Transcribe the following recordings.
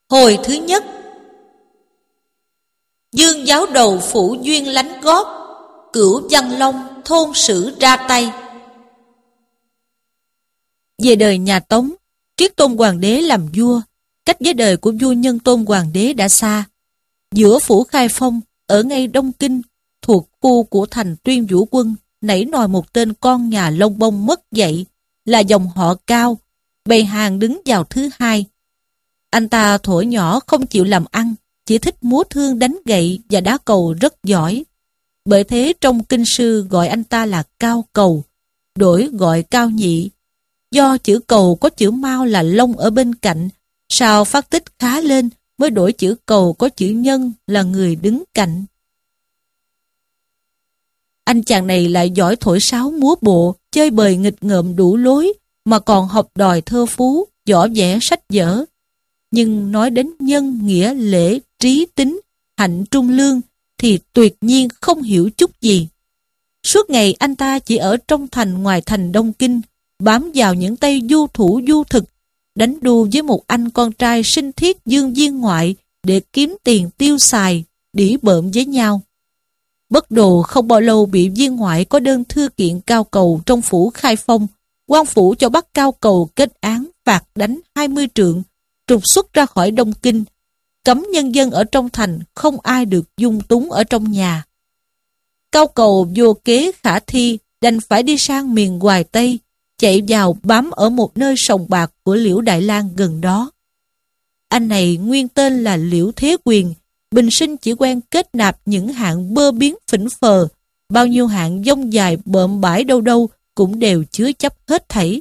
Hồi thứ nhất. Dương giáo đầu phủ duyên lánh góp, Cửu Văn Long thôn sử ra tay. Về đời nhà Tống, Triết Tôn Hoàng đế làm vua, cách với đời của vua Nhân Tôn Hoàng đế đã xa. Giữa phủ Khai Phong, ở ngay Đông Kinh, thuộc khu của thành Tuyên Vũ Quân, nảy nòi một tên con nhà lông bông mất dạy, là dòng họ Cao, bày hàng đứng vào thứ hai. Anh ta thuở nhỏ không chịu làm ăn, chỉ thích múa thương đánh gậy và đá cầu rất giỏi. Bởi thế trong kinh sư gọi anh ta là Cao Cầu, đổi gọi Cao Nhị. Do chữ cầu có chữ mao là lông ở bên cạnh, sau phát tích khá lên mới đổi chữ cầu có chữ nhân là người đứng cạnh. Anh chàng này lại giỏi thổi sáo múa bộ, chơi bời nghịch ngợm đủ lối, mà còn học đòi thơ phú, võ vẽ sách vở. Nhưng nói đến nhân, nghĩa, lễ, trí, tính, hạnh, trung, lương thì tuyệt nhiên không hiểu chút gì. Suốt ngày anh ta chỉ ở trong thành ngoài thành Đông Kinh, bám vào những tay du thủ du thực, đánh đu với một anh con trai sinh thiết dương viên ngoại để kiếm tiền tiêu xài, đĩ bợm với nhau. Bất đồ không bao lâu bị viên ngoại có đơn thư kiện Cao Cầu trong phủ Khai Phong, quan phủ cho bắt Cao Cầu kết án phạt đánh 20 trượng, trục xuất ra khỏi Đông Kinh, cấm nhân dân ở trong thành không ai được dung túng ở trong nhà. Cao Cầu vô kế khả thi, đành phải đi sang miền Hoài Tây, chạy vào bám ở một nơi sòng bạc của Liễu Đại Lang gần đó. Anh này nguyên tên là Liễu Thế Quyền, bình sinh chỉ quen kết nạp những hạng bơ biến phỉnh phờ, bao nhiêu hạng dông dài bợm bãi đâu đâu cũng đều chứa chấp hết thảy.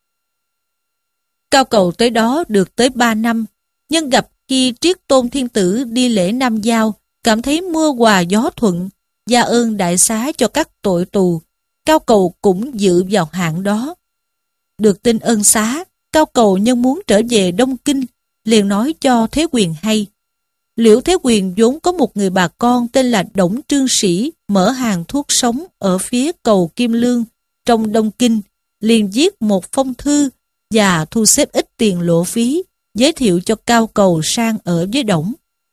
Cao Cầu tới đó được tới 3 năm, nhân gặp khi Triết Tôn Thiên Tử đi lễ Nam Giao, cảm thấy mưa hòa gió thuận, gia ơn đại xá cho các tội tù, Cao Cầu cũng dự vào hạng đó. Được tin ơn xá, Cao Cầu nhân muốn trở về Đông Kinh, liền nói cho Thế Quyền hay. Liễu Thế Quyền vốn có một người bà con tên là Đổng Trương Sĩ, mở hàng thuốc sống ở phía cầu Kim Lương, trong Đông Kinh, liền viết một phong thư và thu xếp ít tiền lộ phí, giới thiệu cho Cao Cầu sang ở với Đổng.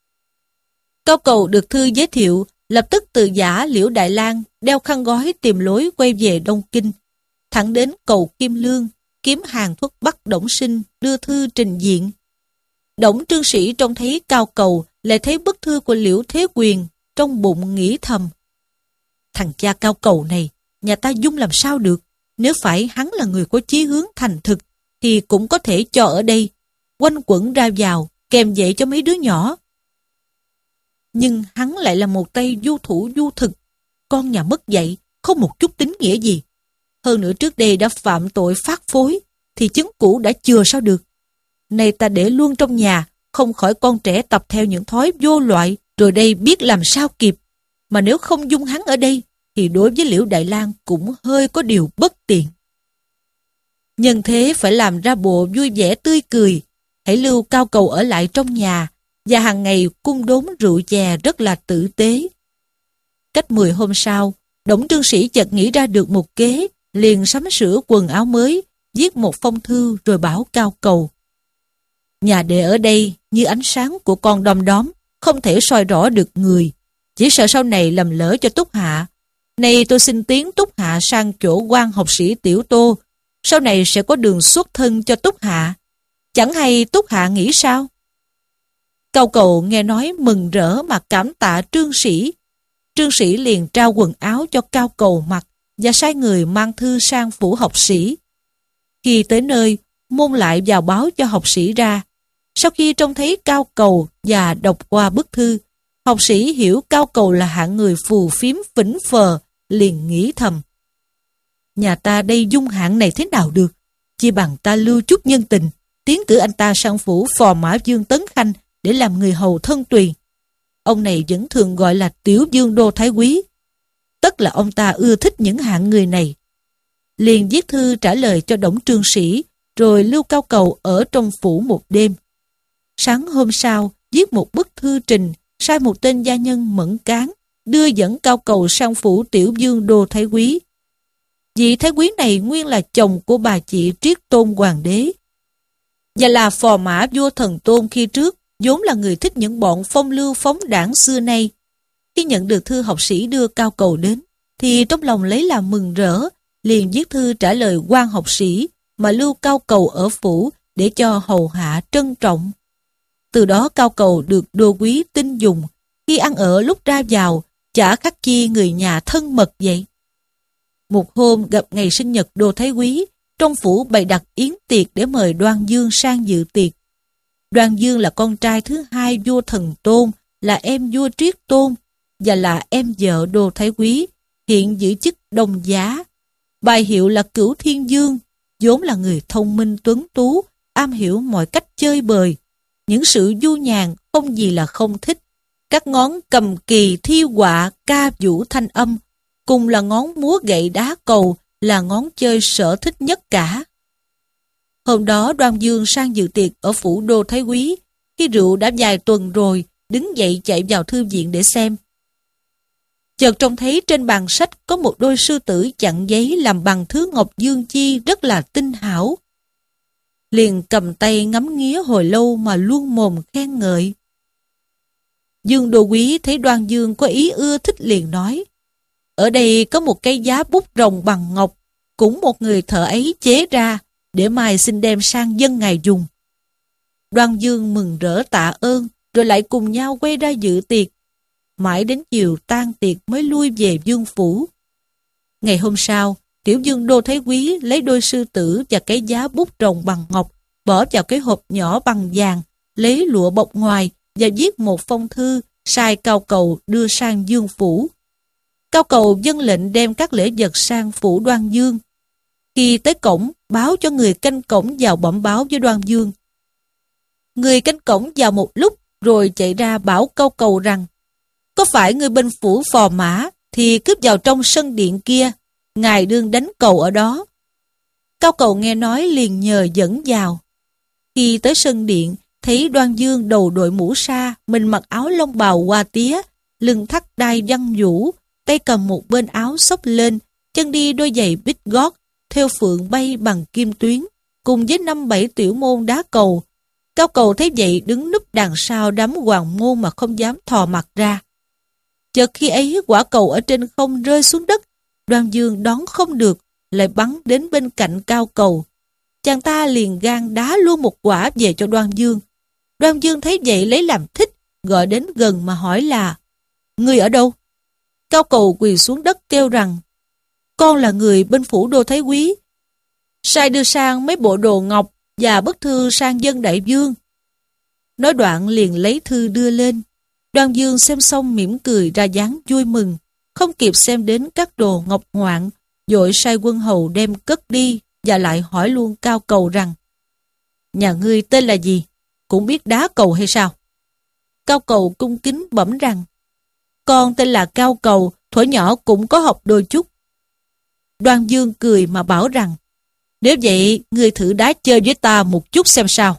Cao Cầu được thư giới thiệu, lập tức từ giả Liễu Đại Lang, đeo khăn gói tìm lối quay về Đông Kinh, thẳng đến cầu Kim Lương, kiếm hàng thuốc bắc Đổng Sinh đưa thư trình diện. Đổng Trương Sĩ trông thấy Cao Cầu, lại thấy bức thư của Liễu Thế Quyền, trong bụng nghĩ thầm: thằng cha Cao Cầu này, nhà ta dung làm sao được, nếu phải hắn là người có chí hướng thành thực, thì cũng có thể cho ở đây, quanh quẩn ra vào, kèm dạy cho mấy đứa nhỏ. Nhưng hắn lại là một tay du thủ du thực, con nhà mất dạy, không một chút tính nghĩa gì. Hơn nữa trước đây đã phạm tội phát phối, thì chứng cũ đã chừa sao được. Này ta để luôn trong nhà, không khỏi con trẻ tập theo những thói vô loại, rồi đây biết làm sao kịp. Mà nếu không dung hắn ở đây, thì đối với Liễu Đại Lang cũng hơi có điều bất tiện. Nhân thế phải làm ra bộ vui vẻ tươi cười, hãy lưu Cao Cầu ở lại trong nhà, và hàng ngày cung đốn rượu chè rất là tử tế. Cách 10 hôm sau, Đổng Trương Sĩ chợt nghĩ ra được một kế, liền sắm sửa quần áo mới, viết một phong thư rồi bảo Cao Cầu: nhà đệ ở đây như ánh sáng của con đom đóm, không thể soi rõ được người, chỉ sợ sau này lầm lỡ cho Túc Hạ. Nay tôi xin tiến Túc Hạ sang chỗ quan học sĩ Tiểu Tô, sau này sẽ có đường xuất thân cho Túc Hạ. Chẳng hay Túc Hạ nghĩ sao? Cao Cầu nghe nói mừng rỡ mà cảm tạ Trương Sĩ. Trương Sĩ liền trao quần áo cho Cao Cầu mặc và sai người mang thư sang phủ học sĩ. Khi tới nơi, môn lại vào báo cho học sĩ ra. Sau khi trông thấy Cao Cầu và đọc qua bức thư, học sĩ hiểu Cao Cầu là hạng người phù phiếm phỉnh phờ, liền nghĩ thầm: nhà ta đây dung hạng này thế nào được, chỉ bằng ta lưu chút nhân tình, tiến cử anh ta sang phủ phò mã Vương Tấn Khanh để làm người hầu thân tùy. Ông này vẫn thường gọi là Tiểu Dương Đô Thái Quý. Tất là ông ta ưa thích những hạng người này. Liền viết thư trả lời cho Đổng Trương Sĩ, rồi lưu Cao Cầu ở trong phủ một đêm. Sáng hôm sau, viết một bức thư trình, sai một tên gia nhân Mẫn Cán đưa dẫn Cao Cầu sang phủ Tiểu Dương Đô Thái Quý. Vị Thái Quý này nguyên là chồng của bà chị Triết Tôn Hoàng đế, và là phò mã vua Thần Tôn khi trước, vốn là người thích những bọn phong lưu phóng đãng xưa nay. Khi nhận được thư học sĩ đưa Cao Cầu đến, thì trong lòng lấy làm mừng rỡ, liền viết thư trả lời quan học sĩ mà lưu Cao Cầu ở phủ để cho hầu hạ trân trọng. Từ đó Cao Cầu được đô quý tin dùng, khi ăn ở lúc ra vào, chả khác chi người nhà thân mật vậy. Một hôm gặp ngày sinh nhật Đô Thái Quý, trong phủ bày đặt yến tiệc để mời Đoan Dương sang dự tiệc. Đoan Dương là con trai thứ hai vua Thần Tôn, là em vua Triết Tôn và là em vợ Đô Thái Quý, hiện giữ chức Đông Giá. Bài hiệu là Cửu Thiên Dương, vốn là người thông minh tuấn tú, am hiểu mọi cách chơi bời. Những sự du nhàn không gì là không thích. Các ngón cầm kỳ thi họa ca vũ thanh âm, cùng là ngón múa gậy đá cầu là ngón chơi sở thích nhất cả. Hôm đó Đoan Dương sang dự tiệc ở phủ Đô Thái Quý, khi rượu đã vài tuần rồi, đứng dậy chạy vào thư viện để xem. Chợt trông thấy trên bàn sách có một đôi sư tử chặn giấy làm bằng thứ ngọc dương chi rất là tinh hảo. Liền cầm tay ngắm nghía hồi lâu mà luôn mồm khen ngợi. Dương Đô Quý thấy Đoan Dương có ý ưa thích liền nói: ở đây có một cây giá bút rồng bằng ngọc, cũng một người thợ ấy chế ra, để mai xin đem sang dân ngài dùng. Đoan Dương mừng rỡ tạ ơn, rồi lại cùng nhau quay ra dự tiệc. Mãi đến chiều tan tiệc mới lui về vương phủ. Ngày hôm sau, tiểu dương Đô Thái Quý lấy đôi sư tử và cái giá bút rồng bằng ngọc, bỏ vào cái hộp nhỏ bằng vàng, lấy lụa bọc ngoài và viết một phong thư, sai Cao Cầu đưa sang vương phủ. Cao Cầu vâng lệnh đem các lễ vật sang phủ Đoan Dương. Khi tới cổng, báo cho người canh cổng vào bẩm báo với Đoan Dương. Người canh cổng vào một lúc, rồi chạy ra bảo Cao Cầu rằng: có phải người bên phủ Phò Mã thì cướp vào trong sân điện kia, ngài đương đánh cầu ở đó. Cao Cầu nghe nói liền nhờ dẫn vào. Khi tới sân điện, thấy Đoan Dương đầu đội mũ sa, mình mặc áo lông bào hoa tía, lưng thắt đai văn vũ, tay cầm một bên áo xốc lên, chân đi đôi giày bít gót, theo phượng bay bằng kim tuyến, cùng với 5-7 tiểu môn đá cầu. Cao Cầu thấy vậy đứng núp đằng sau đám hoàng môn mà không dám thò mặt ra. Chợt khi ấy quả cầu ở trên không rơi xuống đất, Đoan Dương đón không được, lại bắn đến bên cạnh Cao Cầu. Chàng ta liền gan đá luôn một quả về cho Đoan Dương. Đoan Dương thấy vậy lấy làm thích, gọi đến gần mà hỏi là: người ở đâu? Cao Cầu quỳ xuống đất kêu rằng: con là người bên phủ Đô Thái Quý, sai đưa sang mấy bộ đồ ngọc và bức thư sang dân đại vương. Nói đoạn liền lấy thư đưa lên. Đoan Dương xem xong mỉm cười ra dáng vui mừng, không kịp xem đến các đồ ngọc ngoạn, vội sai quân hầu đem cất đi, và lại hỏi luôn Cao Cầu rằng: nhà ngươi tên là gì? Cũng biết đá cầu hay sao? Cao Cầu cung kính bẩm rằng: con tên là Cao Cầu, thuở nhỏ cũng có học đôi chút. Đoan Dương cười mà bảo rằng: nếu vậy, ngươi thử đá chơi với ta một chút xem sao.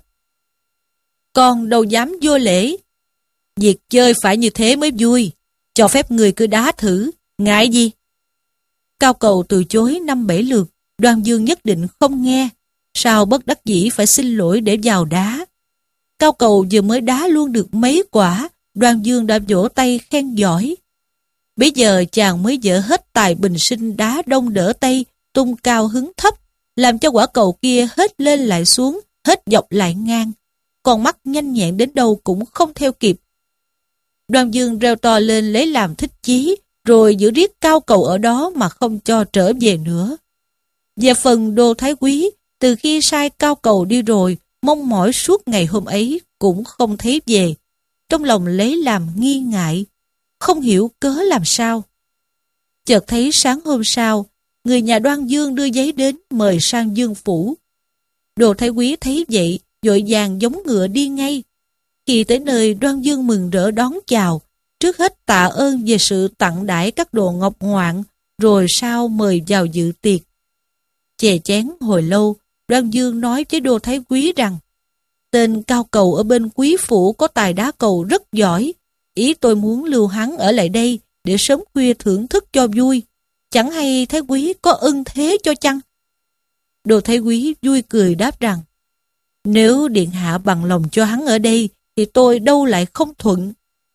Con đâu dám vô lễ. Việc chơi phải như thế mới vui. Cho phép người cứ đá thử, ngại gì? Cao Cầu từ chối 5-7 lượt, Đoan Dương nhất định không nghe. Sao bất đắc dĩ phải xin lỗi để vào đá. Cao Cầu vừa mới đá luôn được mấy quả, Đoan Dương đã vỗ tay khen giỏi. Bây giờ chàng mới dỡ hết tài bình sinh đá đông đỡ tay, tung cao hứng thấp, làm cho quả cầu kia hết lên lại xuống, hết dọc lại ngang. Con mắt nhanh nhẹn đến đâu cũng không theo kịp. Đoan Dương reo to lên lấy làm thích chí, rồi giữ riết Cao Cầu ở đó mà không cho trở về nữa. Về phần Đô Thái Quý, từ khi sai Cao Cầu đi rồi, mong mỏi suốt ngày hôm ấy cũng không thấy về. Trong lòng lấy làm nghi ngại, không hiểu cớ làm sao. Chợt thấy sáng hôm sau, người nhà Đoan Dương đưa giấy đến mời sang Dương phủ. Đô Thái Quý thấy vậy, vội vàng giống ngựa đi ngay. Khi tới nơi, Đoan Dương mừng rỡ đón chào, trước hết tạ ơn về sự tặng đãi các đồ ngọc ngoạn, rồi sau mời vào dự tiệc. Chè chén hồi lâu, Đoan Dương nói với Đô Thái Quý rằng: tên Cao Cầu ở bên quý phủ có tài đá cầu rất giỏi, ý tôi muốn lưu hắn ở lại đây để sớm khuya thưởng thức cho vui. Chẳng hay Thái Quý có ưng thế cho chăng? Đô Thái Quý vui cười đáp rằng: nếu điện hạ bằng lòng cho hắn ở đây, thì tôi đâu lại không thuận.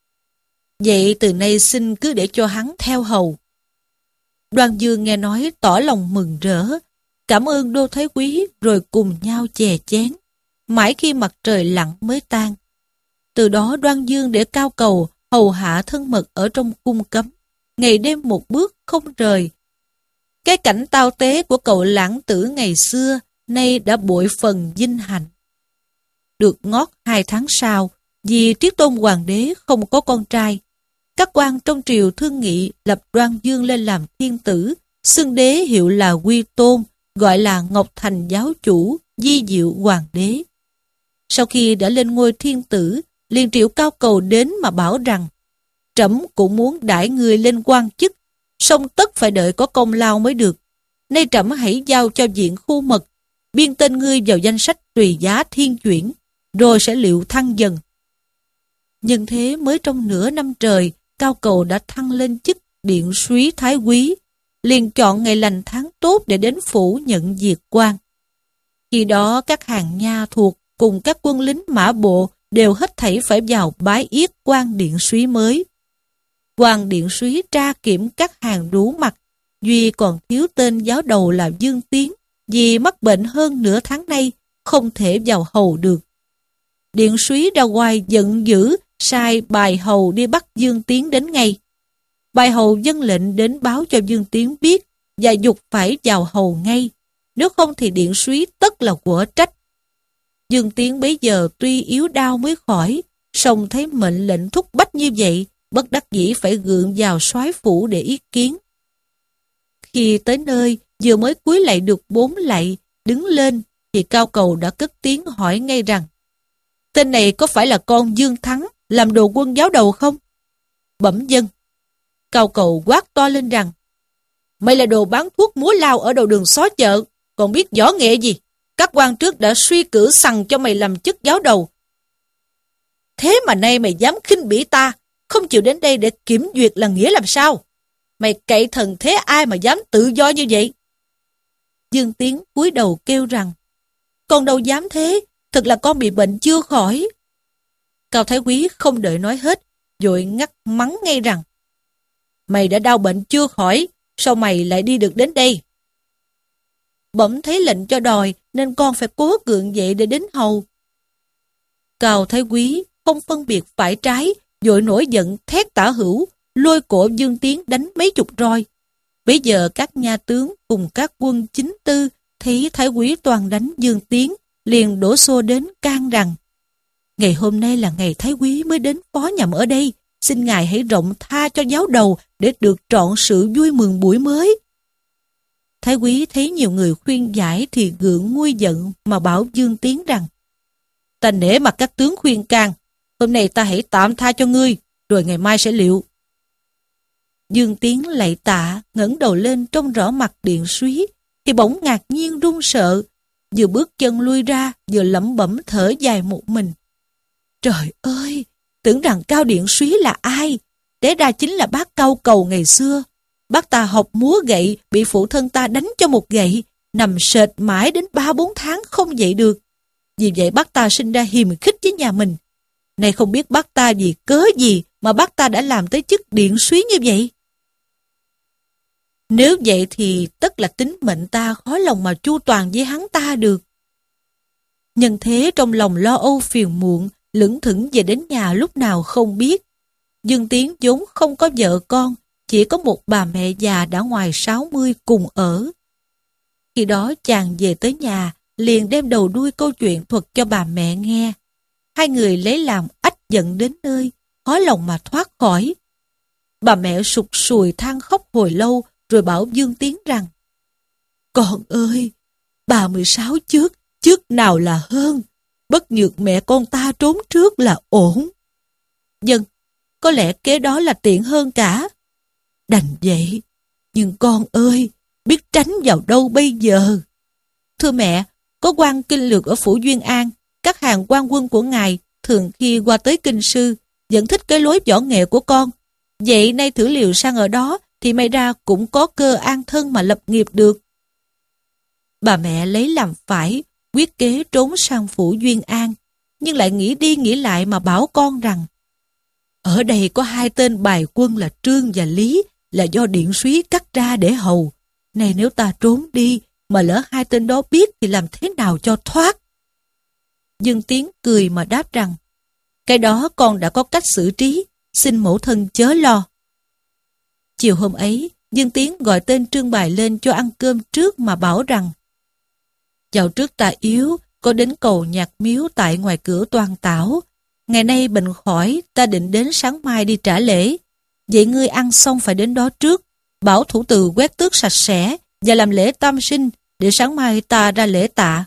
Vậy từ nay xin cứ để cho hắn theo hầu. Đoan Dương nghe nói tỏ lòng mừng rỡ, cảm ơn Đô Thái Quý rồi cùng nhau chè chén, mãi khi mặt trời lặn mới tan. Từ đó Đoan Dương để Cao Cầu hầu hạ thân mật ở trong cung cấm, ngày đêm một bước không rời. Cái cảnh tao tế của cậu lãng tử ngày xưa nay đã bội phần vinh hạnh. Được ngót 2 tháng sau, vì Triết Tôn Hoàng đế không có con trai, các quan trong triều thương nghị lập Đoan Dương lên làm thiên tử, xưng đế hiệu là Quy Tôn, gọi là Ngọc Thành giáo chủ, Di Diệu Hoàng đế. Sau khi đã lên ngôi thiên tử, liền triệu Cao Cầu đến mà bảo rằng: trẫm cũng muốn đãi người lên quan chức, song tất phải đợi có công lao mới được. Nay trẫm hãy giao cho viện khu mật, biên tên ngươi vào danh sách tùy giá thiên chuyển, rồi sẽ liệu thăng dần. Nhưng thế mới trong nửa năm trời, Cao Cầu đã thăng lên chức điện súy thái úy, liền chọn ngày lành tháng tốt để đến phủ nhận diệt quan. Khi đó các hàng nha thuộc cùng các quân lính mã bộ đều hết thảy phải vào bái yết quan điện súy mới. Quan điện súy tra kiểm các hàng đủ mặt, duy còn thiếu tên giáo đầu là Dương Tiến, vì mắc bệnh hơn nửa tháng nay, không thể vào hầu được. Điện súy ra ngoài giận dữ, sai bài hầu đi bắt Dương Tiến đến ngay. Bài hầu dâng lệnh đến báo cho Dương Tiến biết và giục phải vào hầu ngay, nếu không thì điện súy tất là quở trách. Dương Tiến bấy giờ tuy yếu đau mới khỏi, song thấy mệnh lệnh thúc bách như vậy, bất đắc dĩ phải gượng vào soái phủ để ý kiến. Khi tới nơi, vừa mới cúi lạy được 4 lạy, đứng lên, thì Cao Cầu đã cất tiếng hỏi ngay rằng: tên này có phải là con Dương Thắng, làm đồ quân giáo đầu không? Bẩm dân. Cao Cầu quát to lên rằng: mày là đồ bán thuốc múa lao ở đầu đường xó chợ, còn biết võ nghệ gì? Các quan trước đã suy cử sằng cho mày làm chức giáo đầu. Thế mà nay mày dám khinh bỉ ta, không chịu đến đây để kiểm duyệt là nghĩa làm sao? Mày cậy thần thế ai mà dám tự do như vậy? Dương Tiến cúi đầu kêu rằng: con đâu dám thế, thật là con bị bệnh chưa khỏi. Cao Thái Quý không đợi nói hết, vội ngắt mắng ngay rằng: mày đã đau bệnh chưa khỏi, sao mày lại đi được đến đây? Bẩm thấy lệnh cho đòi, nên con phải cố gượng dậy để đến hầu. Cao Thái Quý không phân biệt phải trái, vội nổi giận thét tả hữu, lôi cổ Dương Tiến đánh mấy chục roi. Bây giờ các nha tướng cùng các quân chính tư thấy Thái Quý toàn đánh Dương Tiến, liền đổ xô đến can rằng: ngày hôm nay là ngày Thái Quý mới đến phó nhậm ở đây, xin ngài hãy rộng tha cho giáo đầu để được trọn sự vui mừng buổi mới. Thái Quý thấy nhiều người khuyên giải thì gượng nguôi giận mà bảo Dương Tiến rằng: ta nể mặt các tướng khuyên can, hôm nay ta hãy tạm tha cho ngươi, rồi ngày mai sẽ liệu. Dương Tiến lạy tạ, ngẩng đầu lên trông rõ mặt điện súy, thì bỗng ngạc nhiên run sợ, vừa bước chân lui ra, vừa lẩm bẩm thở dài một mình. Trời ơi, tưởng rằng Cao điện súy là ai? Té ra chính là bác Cao Cầu ngày xưa. Bác ta học múa gậy, bị phụ thân ta đánh cho một gậy, nằm sệt mãi đến 3-4 tháng không dậy được. Vì vậy bác ta sinh ra hiềm khích với nhà mình. Này không biết bác ta vì cớ gì mà bác ta đã làm tới chức điện súy như vậy. Nếu vậy thì tất là tính mệnh ta khó lòng mà chu toàn với hắn ta được. Nhân thế trong lòng lo âu phiền muộn, lững thững về đến nhà lúc nào không biết. Dương Tiến vốn không có vợ con, chỉ có một bà mẹ già đã ngoài 60 cùng ở. Khi đó chàng về tới nhà, liền đem đầu đuôi câu chuyện thuật cho bà mẹ nghe. Hai người lấy làm ách giận đến nơi, khó lòng mà thoát khỏi. Bà mẹ sụt sùi than khóc hồi lâu, rồi bảo Dương Tiến rằng: con ơi, 36 trước nào là hơn, bất nhược mẹ con ta trốn trước là ổn. Dân, có lẽ kế đó là tiện hơn cả. Đành vậy, nhưng con ơi, biết tránh vào đâu bây giờ? Thưa mẹ, có quan kinh lược ở phủ Duyên An, các hàng quan quân của ngài thường khi qua tới kinh sư, vẫn thích cái lối võ nghệ của con. Vậy nay thử liều sang ở đó, thì may ra cũng có cơ an thân mà lập nghiệp được. Bà mẹ lấy làm phải, quyết kế trốn sang phủ Duyên An. nhưng lại nghĩ đi nghĩ lại mà bảo con rằng ở đây có hai tên bài quân là Trương và Lý, là do Điện Súy cắt ra để hầu. Này nếu ta trốn đi, mà lỡ hai tên đó biết thì làm thế nào cho thoát? Dương Tiến cười mà đáp rằng, cái đó con đã có cách xử trí, xin mẫu thân chớ lo. Chiều hôm ấy, Dương Tiến gọi tên Trương Bài lên cho ăn cơm trước mà bảo rằng, dạo trước ta yếu, có đến cầu Nhạc Miếu tại ngoài cửa Toan Tảo. Ngày nay bệnh khỏi, ta định đến sáng mai đi trả lễ. Vậy ngươi ăn xong phải đến đó trước, bảo thủ từ quét tước sạch sẽ và làm lễ tam sinh, để sáng mai ta ra lễ tạ.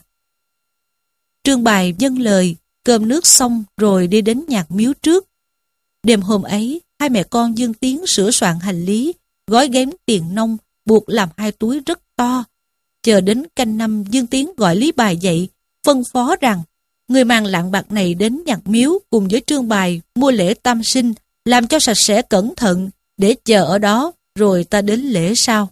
Trương Bài vâng lời, cơm nước xong rồi đi đến Nhạc Miếu trước. Đêm hôm ấy, hai mẹ con Dương Tiến sửa soạn hành lý, gói ghém tiền nông, buộc làm hai túi rất to. Chờ đến canh năm, Dương Tiến gọi Lý Bài dậy, phân phó rằng, người mang lạng bạc này đến Nhạc Miếu cùng với Trương Bài mua lễ tam sinh, làm cho sạch sẽ cẩn thận, để chờ ở đó, rồi ta đến lễ sau.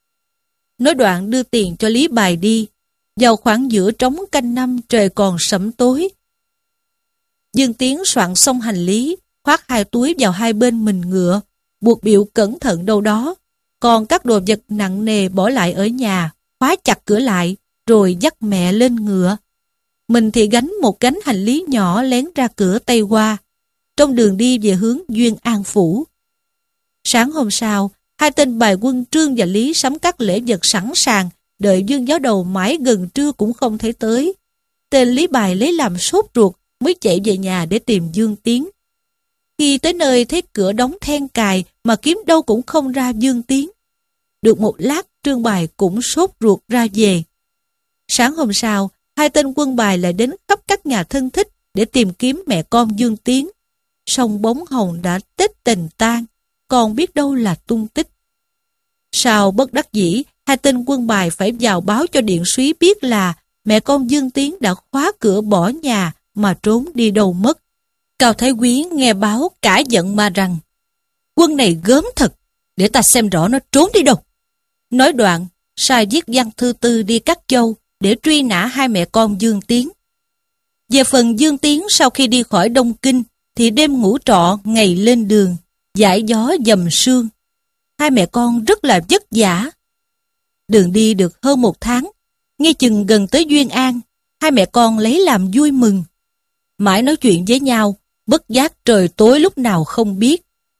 Nói đoạn đưa tiền cho Lý Bài đi. Vào khoảng giữa trống canh năm, trời còn sẫm tối. Dương Tiến soạn xong hành lý, khoác hai túi vào hai bên mình ngựa, buộc biệu cẩn thận đâu đó, còn các đồ vật nặng nề bỏ lại ở nhà, khóa chặt cửa lại, rồi dắt mẹ lên ngựa. Mình thì gánh một gánh hành lý nhỏ lén ra cửa Tây Hoa, trong đường đi về hướng Duyên An Phủ. Sáng hôm sau, hai tên bài quân Trương và Lý sắm các lễ vật sẵn sàng, đợi Dương Giáo Đầu mãi gần trưa cũng không thấy tới. Tên Lý Bài lấy làm sốt ruột, mới chạy về nhà để tìm Dương Tiến. Khi tới nơi thấy cửa đóng then cài mà kiếm đâu cũng không ra Dương Tiến. Được một lát, Trương Bài cũng sốt ruột ra về. Sáng hôm sau, hai tên quân Bài lại đến khắp các nhà thân thích để tìm kiếm mẹ con Dương Tiến. Song bóng hồng đã tết tình tan, còn biết đâu là tung tích. Sau bất đắc dĩ, hai tên quân Bài phải vào báo cho Điện Súy biết là mẹ con Dương Tiến đã khóa cửa bỏ nhà mà trốn đi đâu mất. Cao Thái Quý nghe báo cả giận mà rằng, quân này gớm thật, để ta xem rõ nó trốn đi đâu. Nói đoạn, sai viết văn thư tư đi Cát Châu để truy nã hai mẹ con Dương Tiến. Về phần Dương Tiến sau khi đi khỏi Đông Kinh thì đêm ngủ trọ, ngày lên đường, dải gió dầm sương. Hai mẹ con rất là vất vả. Đường đi được hơn một tháng, nghe chừng gần tới Duyên An, hai mẹ con lấy làm vui mừng. Mãi nói chuyện với nhau, bất giác trời tối lúc nào không biết.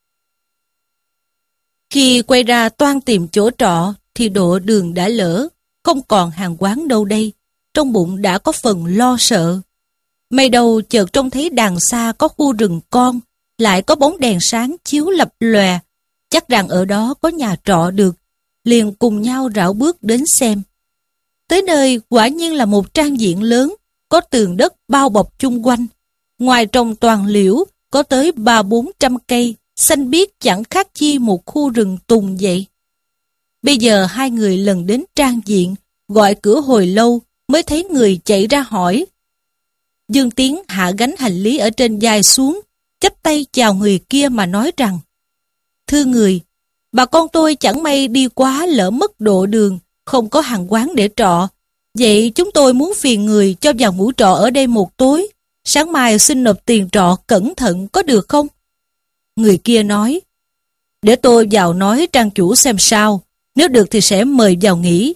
Khi quay ra toan tìm chỗ trọ thì độ đường đã lỡ, không còn hàng quán đâu đây, trong bụng đã có phần lo sợ. May đầu chợt trông thấy đằng xa có khu rừng con, lại có bóng đèn sáng chiếu lập lòe, chắc rằng ở đó có nhà trọ được, liền cùng nhau rảo bước đến xem. Tới nơi quả nhiên là một trang viện lớn, có tường đất bao bọc chung quanh. Ngoài trồng toàn liễu, có tới 300-400 cây, xanh biếc chẳng khác chi một khu rừng tùng vậy. Bây giờ hai người lần đến trang viện, gọi cửa hồi lâu, mới thấy người chạy ra hỏi. Dương Tiến hạ gánh hành lý ở trên vai xuống, chắp tay chào người kia mà nói rằng, thưa người, bà con tôi chẳng may đi quá lỡ mất độ đường, không có hàng quán để trọ. Vậy chúng tôi muốn phiền người cho vào ngủ trọ ở đây một tối, sáng mai xin nộp tiền trọ cẩn thận có được không? Người kia nói, để tôi vào nói trang chủ xem sao, nếu được thì sẽ mời vào nghỉ.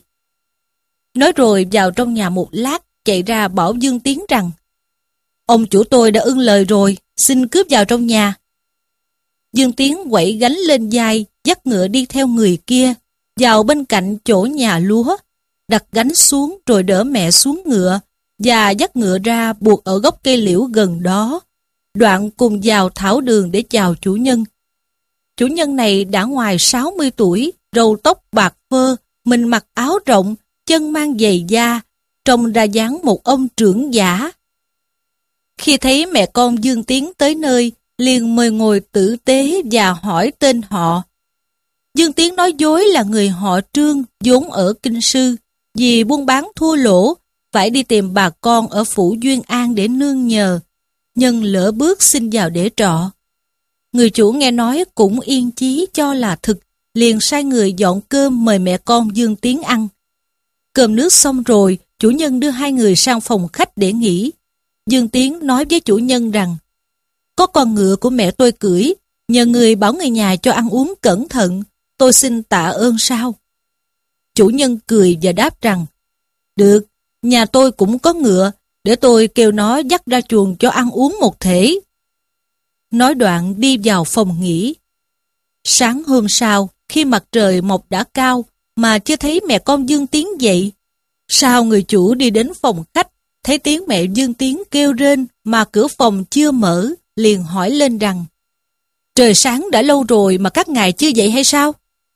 Nói rồi vào trong nhà một lát, chạy ra bảo Dương Tiến rằng, ông chủ tôi đã ưng lời rồi, xin cướp vào trong nhà. Dương Tiến quẩy gánh lên vai, dắt ngựa đi theo người kia, vào bên cạnh chỗ nhà lúa, đặt gánh xuống rồi đỡ mẹ xuống ngựa, và dắt ngựa ra buộc ở gốc cây liễu gần đó. Đoạn cùng vào thảo đường để chào chủ nhân. Chủ nhân này đã ngoài 60 tuổi, râu tóc bạc phơ, mình mặc áo rộng, chân mang giày da, trông ra dáng một ông trưởng giả. Khi thấy mẹ con Dương Tiến tới nơi, liền mời ngồi tử tế và hỏi tên họ. Dương Tiến nói dối là người họ Trương, vốn ở Kinh Sư, vì buôn bán thua lỗ, phải đi tìm bà con ở phủ Duyên An để nương nhờ, nhân lỡ bước xin vào để trọ. Người chủ nghe nói cũng yên chí cho là thực, liền sai người dọn cơm mời mẹ con Dương Tiến ăn. Cơm nước xong rồi, chủ nhân đưa hai người sang phòng khách để nghỉ. Dương Tiến nói với chủ nhân rằng, có con ngựa của mẹ tôi cưỡi, nhờ người bảo người nhà cho ăn uống cẩn thận, tôi xin tạ ơn sao? Chủ nhân cười và đáp rằng, được, nhà tôi cũng có ngựa, để tôi kêu nó dắt ra chuồng cho ăn uống một thể. Nói đoạn đi vào phòng nghỉ. Sáng hôm sau, khi mặt trời mọc đã cao, mà chưa thấy mẹ con Dương Tiến dậy. Sao người chủ đi đến phòng khách, thấy tiếng mẹ Dương Tiến kêu rên mà cửa phòng chưa mở, liền hỏi lên rằng, trời sáng đã lâu rồi mà các ngài chưa dậy hay sao?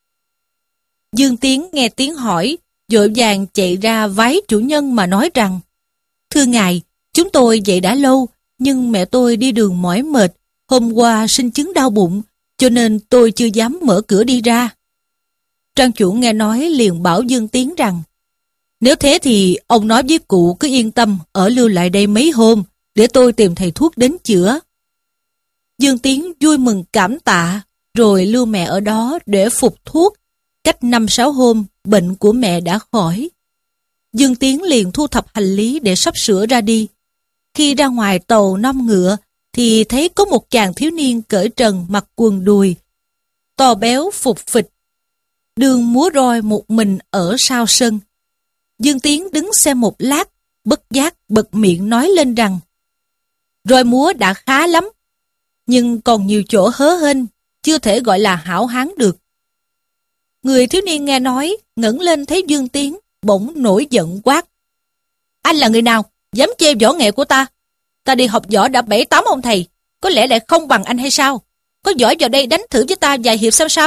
Dương Tiến nghe tiếng hỏi, vội vàng chạy ra vái chủ nhân mà nói rằng, thưa ngài, chúng tôi dậy đã lâu, nhưng mẹ tôi đi đường mỏi mệt, hôm qua sinh chứng đau bụng, cho nên tôi chưa dám mở cửa đi ra. Trang chủ nghe nói liền bảo Dương Tiến rằng, nếu thế thì ông nói với cụ cứ yên tâm ở lưu lại đây mấy hôm, để tôi tìm thầy thuốc đến chữa. Dương Tiến vui mừng cảm tạ, rồi lưu mẹ ở đó để phục thuốc. Cách 5-6 hôm, bệnh của mẹ đã khỏi. Dương Tiến liền thu thập hành lý để sắp sửa ra đi. Khi ra ngoài tàu 5 ngựa, thì thấy có một chàng thiếu niên cởi trần mặc quần đùi, to béo phục phịch, đường múa roi một mình ở sau sân. Dương Tiến đứng xem một lát, bất giác bật miệng nói lên rằng, roi múa đã khá lắm, nhưng còn nhiều chỗ hớ hênh, chưa thể gọi là hảo hán được. Người thiếu niên nghe nói, ngẩng lên thấy Dương Tiến, bỗng nổi giận quát, anh là người nào, dám chê võ nghệ của ta? Ta đi học võ đã 7-8 ông thầy, có lẽ lại không bằng anh hay sao? Có giỏi vào đây đánh thử với ta vài hiệp xem sao?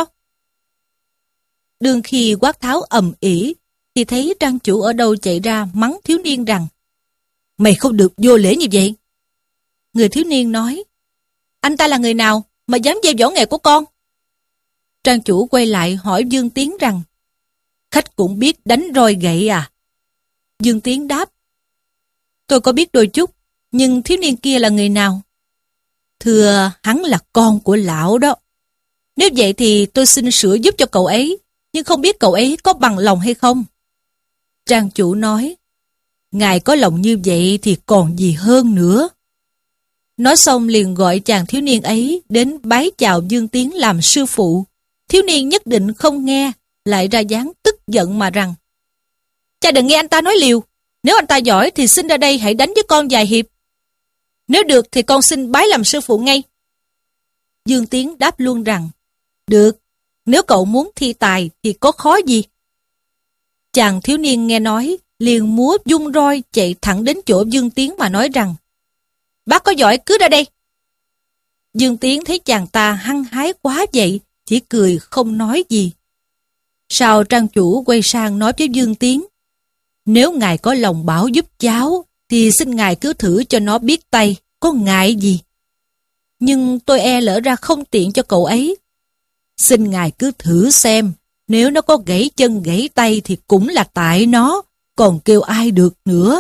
Đương khi quát tháo ầm ĩ, thì thấy trang chủ ở đâu chạy ra mắng thiếu niên rằng, mày không được vô lễ như vậy. Người thiếu niên nói, anh ta là người nào mà dám chê võ nghệ của con? Trang chủ quay lại hỏi Dương Tiến rằng, khách cũng biết đánh roi gậy à? Dương Tiến đáp, tôi có biết đôi chút, nhưng thiếu niên kia là người nào? Thưa, hắn là con của lão đó. Nếu vậy thì tôi xin sửa giúp cho cậu ấy, nhưng không biết cậu ấy có bằng lòng hay không? Trang chủ nói, ngài có lòng như vậy thì còn gì hơn nữa. Nói xong liền gọi chàng thiếu niên ấy đến bái chào Dương Tiến làm sư phụ. Thiếu niên nhất định không nghe, lại ra dáng tức giận mà rằng, cha đừng nghe anh ta nói liều, nếu anh ta giỏi thì xin ra đây hãy đánh với con vài hiệp. Nếu được thì con xin bái làm sư phụ ngay. Dương Tiến đáp luôn rằng, được, nếu cậu muốn thi tài thì có khó gì. Chàng thiếu niên nghe nói, liền múa dung roi chạy thẳng đến chỗ Dương Tiến mà nói rằng, bác có giỏi cứ ra đây. Dương Tiến thấy chàng ta hăng hái quá vậy, chỉ cười không nói gì. Sau trang chủ quay sang nói với Dương Tiến, nếu ngài có lòng bảo giúp cháu, thì xin ngài cứ thử cho nó biết tay, có ngại gì. Nhưng tôi e lỡ ra không tiện cho cậu ấy. Xin ngài cứ thử xem, nếu nó có gãy chân gãy tay thì cũng là tại nó, còn kêu ai được nữa.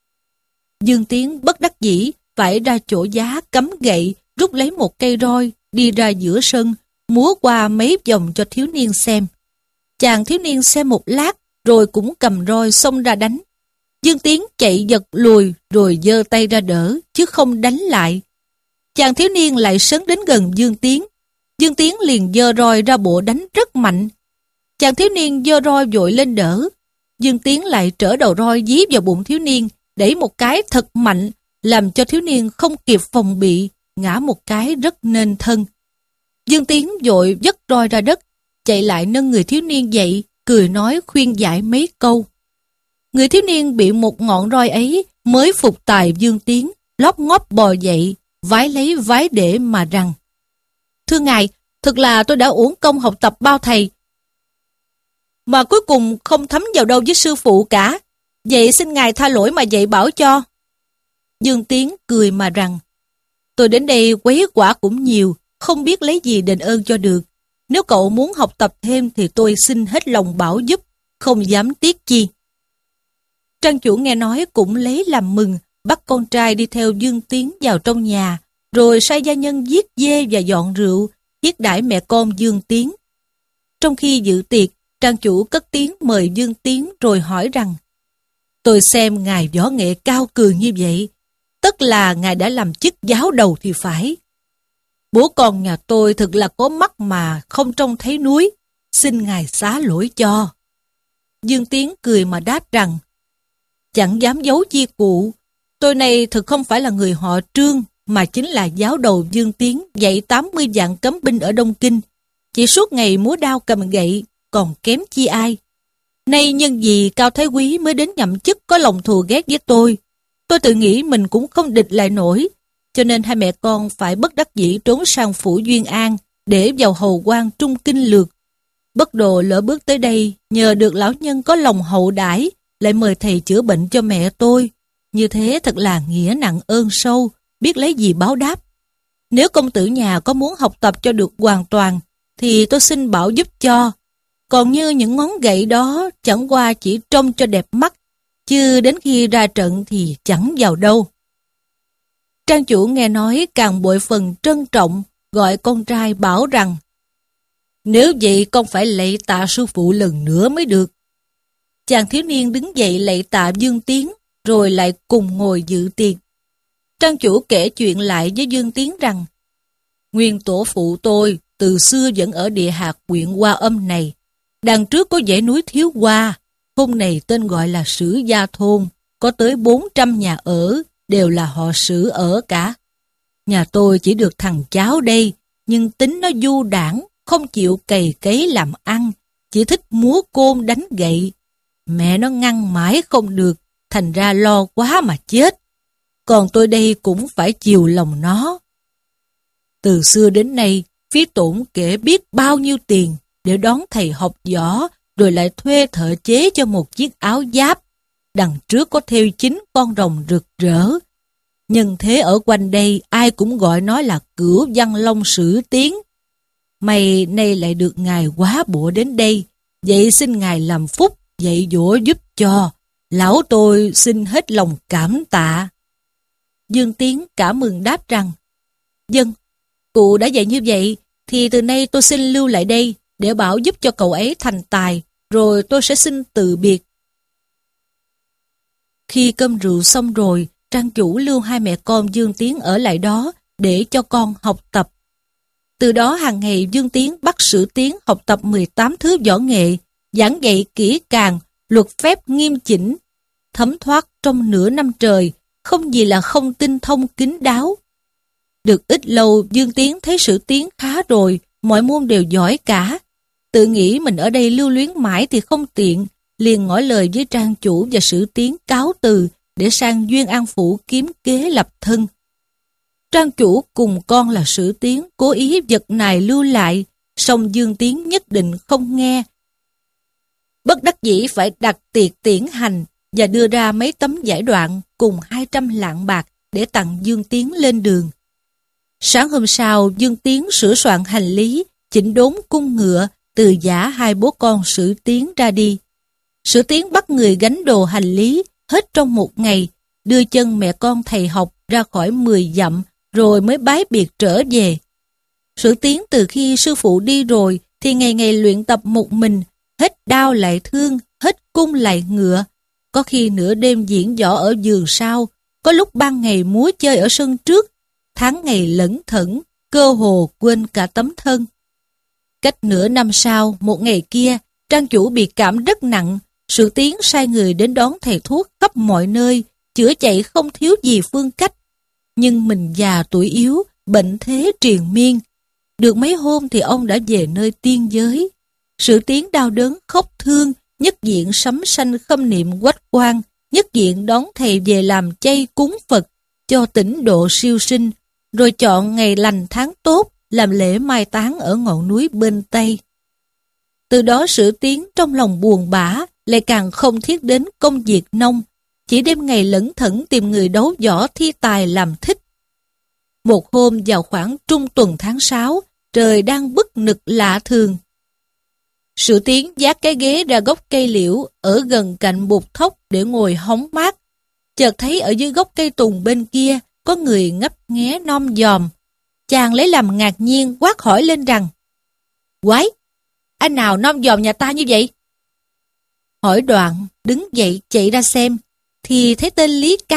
Dương Tiến bất đắc dĩ, phải ra chỗ giá cắm gậy, rút lấy một cây roi, đi ra giữa sân, múa qua mấy vòng cho thiếu niên xem. Chàng thiếu niên xem một lát, rồi cũng cầm roi xông ra đánh. Dương Tiến chạy giật lùi, rồi giơ tay ra đỡ, chứ không đánh lại. Chàng thiếu niên lại sấn đến gần Dương Tiến. Dương Tiến liền giơ roi ra bộ đánh rất mạnh. Chàng thiếu niên giơ roi vội lên đỡ. Dương Tiến lại trở đầu roi dí vào bụng thiếu niên, đẩy một cái thật mạnh, làm cho thiếu niên không kịp phòng bị, ngã một cái rất nên thân. Dương Tiến vội vất roi ra đất, chạy lại nâng người thiếu niên dậy, cười nói khuyên giải mấy câu. Người thiếu niên bị một ngọn roi ấy mới phục tài Dương Tiến, lóp ngóp bò dậy, vái lấy vái để mà rằng, thưa ngài, thật là tôi đã uổng công học tập bao thầy, mà cuối cùng không thấm vào đâu với sư phụ cả. Vậy xin ngài tha lỗi mà dạy bảo cho. Dương Tiến cười mà rằng, tôi đến đây quấy quả cũng nhiều, không biết lấy gì đền ơn cho được. Nếu cậu muốn học tập thêm thì tôi xin hết lòng bảo giúp, không dám tiếc chi. Trang chủ nghe nói cũng lấy làm mừng, bắt con trai đi theo Dương Tiến vào trong nhà, rồi sai gia nhân giết dê và dọn rượu, thiết đãi mẹ con Dương Tiến. Trong khi dự tiệc, trang chủ cất tiếng mời Dương Tiến rồi hỏi rằng, tôi xem ngài võ nghệ cao cường như vậy, tất là ngài đã làm chức giáo đầu thì phải. Bố con nhà tôi thực là có mắt mà không trông thấy núi, xin ngài xá lỗi cho. Dương Tiến cười mà đáp rằng, chẳng dám giấu chi cụ, tôi này thực không phải là người họ Trương, mà chính là giáo đầu Dương Tiến dạy 80 vạn cấm binh ở Đông Kinh, chỉ suốt ngày múa đao cầm gậy, còn kém chi ai. Nay nhân vì Cao Thái Quý mới đến nhậm chức có lòng thù ghét với tôi tự nghĩ mình cũng không địch lại nổi, cho nên hai mẹ con phải bất đắc dĩ trốn sang phủ Duyên An để vào hầu quan Trung Kinh lược. Bất đồ lỡ bước tới đây, nhờ được lão nhân có lòng hậu đãi, lại mời thầy chữa bệnh cho mẹ tôi. Như thế thật là nghĩa nặng ơn sâu, biết lấy gì báo đáp. Nếu công tử nhà có muốn học tập cho được hoàn toàn, thì tôi xin bảo giúp cho. Còn như những ngón gậy đó chẳng qua chỉ trông cho đẹp mắt, chứ đến khi ra trận thì chẳng vào đâu. Trang chủ nghe nói càng bội phần trân trọng, gọi con trai bảo rằng, nếu vậy con phải lạy tạ sư phụ lần nữa mới được. Chàng thiếu niên đứng dậy lạy tạ Dương Tiến, rồi lại cùng ngồi dự tiệc. Trang chủ kể chuyện lại với Dương Tiến rằng, nguyên tổ phụ tôi từ xưa vẫn ở địa hạt huyện Hoa Âm này. Đằng trước có dãy núi Thiếu Hoa, thôn này tên gọi là Sử Gia Thôn, có tới 400 nhà ở, đều là họ Sử ở cả. Nhà tôi chỉ được thằng cháu đây, nhưng tính nó du đảng, không chịu cày cấy làm ăn, chỉ thích múa côn đánh gậy. Mẹ nó ngăn mãi không được, thành ra lo quá mà chết. Còn tôi đây cũng phải chiều lòng nó. Từ xưa đến nay, phí tổn kể biết bao nhiêu tiền để đón thầy học võ, rồi lại thuê thợ chế cho một chiếc áo giáp. Đằng trước có thêu 9 con rồng rực rỡ. Nhưng thế ở quanh đây ai cũng gọi nó là Cửu Văn Long Sử Tiến. May nay lại được ngài quá bủa đến đây, vậy xin ngài làm phúc dạy dỗ giúp cho. Lão tôi xin hết lòng cảm tạ. Dương Tiến cảm mừng đáp rằng, dân, cụ đã dạy như vậy, thì từ nay tôi xin lưu lại đây để bảo giúp cho cậu ấy thành tài, rồi tôi sẽ xin từ biệt. Khi cơm rượu xong rồi, trang chủ lưu hai mẹ con Dương Tiến ở lại đó để cho con học tập. Từ đó hàng ngày Dương Tiến bắt Sử Tiến học tập 18 thứ võ nghệ, giảng dạy kỹ càng, luật phép nghiêm chỉnh, thấm thoát trong nửa năm trời, không gì là không tinh thông kín đáo. Được ít lâu, Dương Tiến thấy Sử Tiến khá rồi, mọi môn đều giỏi cả. Tự nghĩ mình ở đây lưu luyến mãi thì không tiện, liền ngỏ lời với trang chủ và Sử Tiến cáo từ để sang Duyên An Phủ kiếm kế lập thân. Trang chủ cùng con là Sử Tiến cố ý vật này lưu lại, song Dương Tiến nhất định không nghe. Bất đắc dĩ phải đặt tiệc tiễn hành và đưa ra mấy tấm giải đoạn cùng 200 lạng bạc để tặng Dương Tiến lên đường. Sáng hôm sau, Dương Tiến sửa soạn hành lý, chỉnh đốn cung ngựa, từ giã hai bố con Sử Tiến ra đi. Sử Tiến bắt người gánh đồ hành lý hết trong một ngày, đưa chân mẹ con thầy học ra khỏi 10 dặm, rồi mới bái biệt trở về. Sử Tiến từ khi sư phụ đi rồi thì ngày ngày luyện tập một mình, hết đao lại thương, hết cung lại ngựa. Có khi nửa đêm diễn võ ở giường sau, có lúc ban ngày múa chơi ở sân trước, tháng ngày lẩn thẩn, cơ hồ quên cả tấm thân. Cách nửa năm sau, một ngày kia, trang chủ bị cảm rất nặng, Sử Tiến sai người đến đón thầy thuốc khắp mọi nơi, chữa chạy không thiếu gì phương cách. Nhưng mình già tuổi yếu, bệnh thế triền miên. Được mấy hôm thì ông đã về nơi tiên giới. Sử Tiến đau đớn khóc thương, nhất diện sắm sanh khâm niệm quách quan, nhất diện đón thầy về làm chay cúng Phật, cho tĩnh độ siêu sinh, rồi chọn ngày lành tháng tốt, làm lễ mai táng ở ngọn núi bên Tây. Từ đó Sử Tiến trong lòng buồn bã, lại càng không thiết đến công việc nông, chỉ đêm ngày lẩn thẩn tìm người đấu võ thi tài làm thích. Một hôm vào khoảng trung tuần tháng 6, trời đang bức nực lạ thường. Sử Tiến vác cái ghế ra gốc cây liễu ở gần cạnh bụt thóc để ngồi hóng mát. Chợt thấy ở dưới gốc cây tùng bên kia có người ngấp nghé nom dòm. Chàng lấy làm ngạc nhiên quát hỏi lên rằng: "Quái, anh nào nom dòm nhà ta như vậy?" Hỏi đoạn, đứng dậy chạy ra xem, thì thấy tên Lý Cát,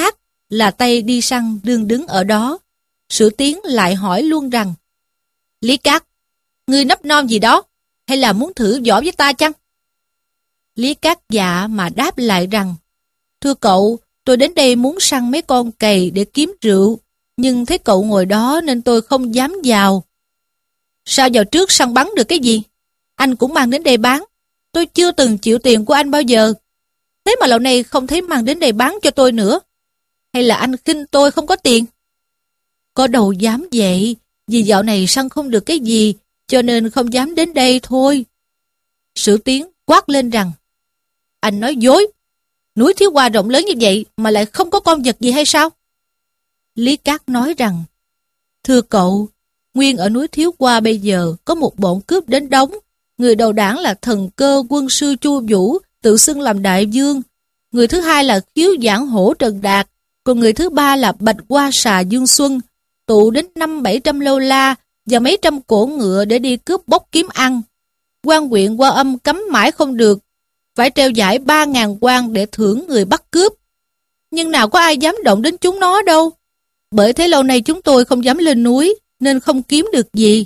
là tay đi săn đương đứng ở đó. Sử Tiến lại hỏi luôn rằng, Lý Cát, ngươi nấp non gì đó, hay là muốn thử võ với ta chăng? Lý Cát dạ mà đáp lại rằng, thưa cậu, tôi đến đây muốn săn mấy con cầy để kiếm rượu, nhưng thấy cậu ngồi đó nên tôi không dám vào. Sao vào trước săn bắn được cái gì? Anh cũng mang đến đây bán. Tôi chưa từng chịu tiền của anh bao giờ. Thế mà lâu nay không thấy mang đến đây bán cho tôi nữa. Hay là anh khinh tôi không có tiền? Có đâu dám vậy, vì dạo này săn không được cái gì, cho nên không dám đến đây thôi. Sử Tiến quát lên rằng, anh nói dối. Núi Thiếu Hoa rộng lớn như vậy mà lại không có con vật gì hay sao? Lý Cát nói rằng, thưa cậu, nguyên ở núi Thiếu Hoa bây giờ có một bọn cướp đến đóng. Người đầu đảng là thần cơ quân sư Chu Vũ, tự xưng làm đại vương. Người thứ hai là khiếu giảng hổ Trần Đạt. Còn người thứ ba là bạch hoa xà Dương Xuân. Tụ đến 500-700 lâu la và mấy trăm cổ ngựa để đi cướp bóc kiếm ăn. Quan huyện Hoa Âm cấm mãi không được, phải treo giải 3.000 quan để thưởng người bắt cướp. Nhưng nào có ai dám động đến chúng nó đâu. Bởi thế lâu nay chúng tôi không dám lên núi, nên không kiếm được gì.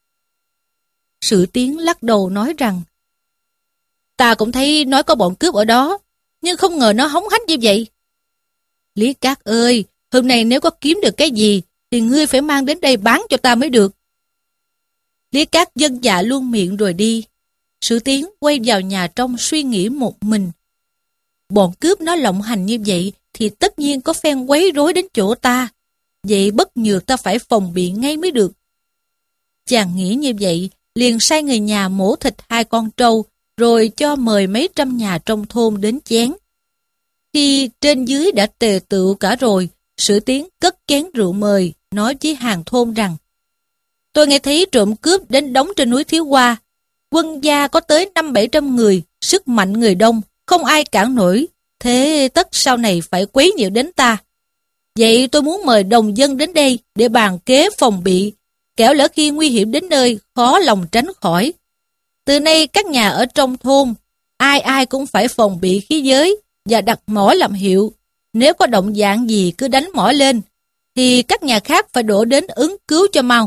Sử Tiến lắc đầu nói rằng, ta cũng thấy nói có bọn cướp ở đó, nhưng không ngờ nó hống hách như vậy. Lý Cát ơi, hôm nay nếu có kiếm được cái gì, thì ngươi phải mang đến đây bán cho ta mới được. Lý Cát vâng dạ luôn miệng rồi đi. Sử Tiến quay vào nhà trong suy nghĩ một mình. Bọn cướp nó lộng hành như vậy thì tất nhiên có phen quấy rối đến chỗ ta. Vậy bất nhược ta phải phòng bị ngay mới được. Chàng nghĩ như vậy, liền sai người nhà mổ thịt 2 con trâu, rồi cho mời mấy trăm nhà trong thôn đến chén. Khi trên dưới đã tề tựu cả rồi, Sử Tiến cất chén rượu mời, nói với hàng thôn rằng, tôi nghe thấy trộm cướp đến đóng trên núi Thiếu Hoa. Quân gia có tới 500-700 người, sức mạnh người đông, không ai cản nổi. Thế tất sau này phải quấy nhiễu đến ta. Vậy tôi muốn mời đồng dân đến đây để bàn kế phòng bị, kẻo lỡ khi nguy hiểm đến nơi, khó lòng tránh khỏi. Từ nay các nhà ở trong thôn, ai ai cũng phải phòng bị khí giới và đặt mỏ làm hiệu. Nếu có động dạng gì cứ đánh mỏ lên, thì các nhà khác phải đổ đến ứng cứu cho mau.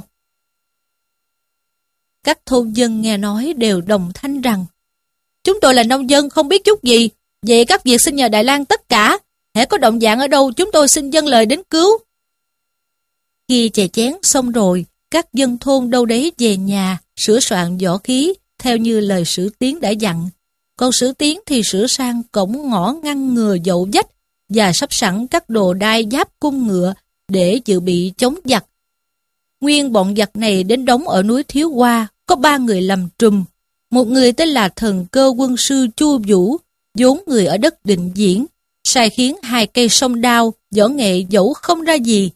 Các thôn dân nghe nói đều đồng thanh rằng, chúng tôi là nông dân không biết chút gì, vậy các việc xin nhờ Đại Lang tất cả, hễ có động dạng ở đâu chúng tôi xin dâng lời đến cứu. Khi chè chén xong rồi, các dân thôn đâu đấy về nhà, sửa soạn võ khí, theo như lời Sử Tiến đã dặn. Còn Sử Tiến thì sửa sang cổng ngõ ngăn ngừa dậu vách và sắp sẵn các đồ đai giáp cung ngựa để dự bị chống giặc. Nguyên bọn giặc này đến đóng ở núi Thiếu Hoa, có 3 người làm trùm. Một người tên là thần cơ quân sư Chu Vũ, vốn người ở đất Định Diễn, sai khiến 2 cây song đao, võ nghệ dẫu không ra gì.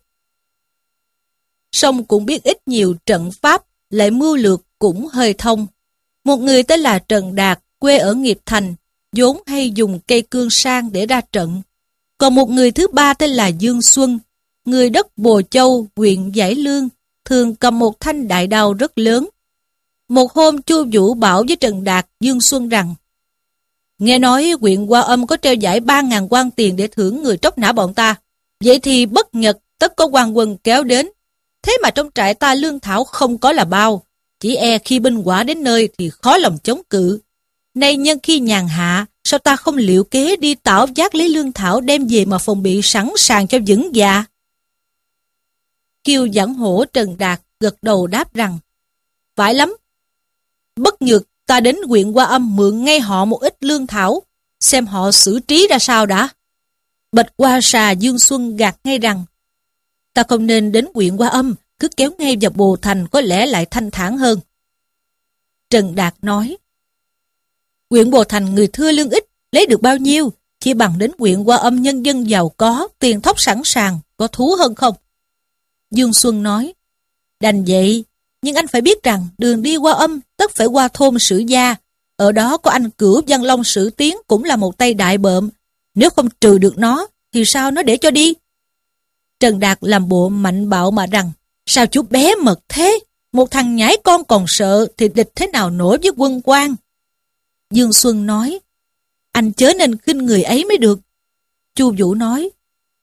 Song cũng biết ít nhiều trận pháp, lại mưu lược cũng hơi thông. Một người tên là Trần Đạt, quê ở Nghiệp Thành, vốn hay dùng cây cương sang để ra trận. Còn một người thứ ba tên là Dương Xuân, người đất Bồ Châu, huyện Giải Lương, thường cầm một thanh đại đao rất lớn. Một hôm Chu Vũ bảo với Trần Đạt, Dương Xuân rằng, nghe nói huyện Hoa Âm có treo giải 3.000 quan tiền để thưởng người tróc nã bọn ta. Vậy thì bất nhật tất có quan quân kéo đến. Thế mà trong trại ta lương thảo không có là bao. Chỉ e khi binh quả đến nơi thì khó lòng chống cự. Nay nhân khi nhàn hạ, sao ta không liệu kế đi tảo giác lấy lương thảo đem về mà phòng bị sẵn sàng cho vững dạ? Kiêu giảng hổ Trần Đạt gật đầu đáp rằng, phải lắm. Bất nhược ta đến huyện Hoa Âm mượn ngay họ một ít lương thảo, xem họ xử trí ra sao đã. Bạch Hoa Xà Dương Xuân gạt ngay rằng, ta không nên đến huyện Hoa Âm, cứ kéo ngay vào Bồ Thành có lẽ lại thanh thản hơn. Trần Đạt nói, huyện Bồ Thành người thưa lương ít, lấy được bao nhiêu, chỉ bằng đến huyện Hoa Âm nhân dân giàu có, tiền thóc sẵn sàng, có thú hơn không? Dương Xuân nói, đành vậy, nhưng anh phải biết rằng đường đi Hoa Âm tất phải qua thôn Sử Gia. Ở đó có anh Cửu Văn Long Sử Tiến cũng là một tay đại bợm. Nếu không trừ được nó, thì sao nó để cho đi? Trần Đạt làm bộ mạnh bạo mà rằng, sao chú bé mật thế? Một thằng nhãi con còn sợ thì địch thế nào nổi với quân quan? Dương Xuân nói, anh chớ nên khinh người ấy mới được. Chu Vũ nói,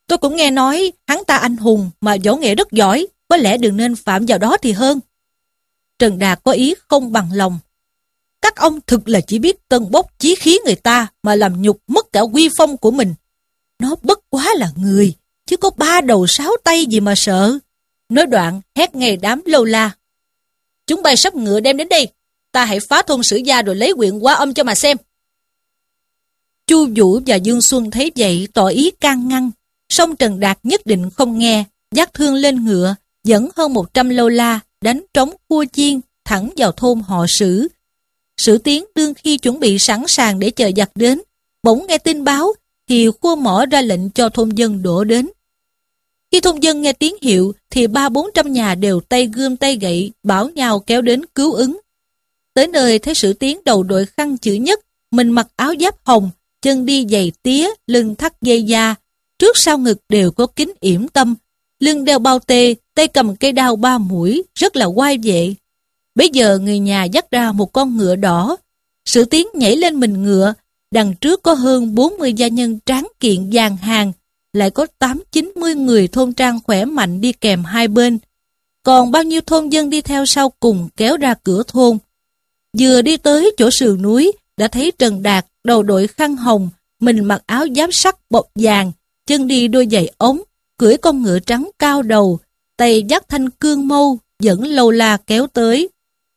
Tôi cũng nghe nói hắn ta anh hùng mà võ nghệ rất giỏi, có lẽ đừng nên phạm vào đó thì hơn. Trần Đạt có ý không bằng lòng. Các ông thực là chỉ biết tâng bốc chí khí người ta mà làm nhục mất cả uy phong của mình. Nó bất quá là người, chứ có 3 đầu 6 tay gì mà sợ. Nói đoạn hét ngay đám lâu la. Chúng bay sắp ngựa đem đến đây, ta hãy phá thôn Sử Gia rồi lấy huyện Qua Âm cho mà xem. Chu Vũ và Dương Xuân thấy vậy tỏ ý can ngăn, song Trần Đạt nhất định không nghe, dắt thương lên ngựa, dẫn hơn 100 lâu la đánh trống cua chiên thẳng vào thôn họ Sử. Sử Tiến đương khi chuẩn bị sẵn sàng để chờ giặc đến, bỗng nghe tin báo thì khua mỏ ra lệnh cho thôn dân đổ đến. Khi thôn dân nghe tiếng hiệu thì 300-400 nhà đều tay gươm tay gậy bảo nhau kéo đến cứu ứng. Tới nơi thấy Sử Tiến đầu đội khăn chữ nhất, mình mặc áo giáp hồng, chân đi giày tía, lưng thắt dây da, trước sau ngực đều có kính yểm tâm, lưng đeo bao tê, tay cầm cây đao 3 mũi, rất là oai vệ. Bây giờ người nhà dắt ra một con ngựa đỏ, Sử Tiến nhảy lên mình ngựa, đằng trước có hơn 40 gia nhân tráng kiện dàn hàng, lại có 80-90 người thôn trang khỏe mạnh đi kèm hai bên. Còn bao nhiêu thôn dân đi theo sau cùng kéo ra cửa thôn. Vừa đi tới chỗ sườn núi, đã thấy Trần Đạt đầu đội khăn hồng, mình mặc áo giáp sắt bọc vàng, chân đi đôi giày ống, cưỡi con ngựa trắng cao đầu, tay dắt thanh cương mâu, dẫn lâu la kéo tới.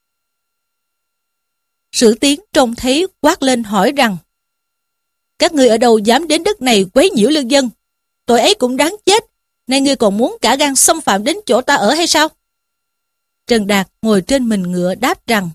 Sử Tiến trông thấy quát lên hỏi rằng: các ngươi ở đâu dám đến đất này quấy nhiễu lương dân? Tội ấy cũng đáng chết, nay ngươi còn muốn cả gan xâm phạm đến chỗ ta ở hay sao? Trần Đạt ngồi trên mình ngựa đáp rằng: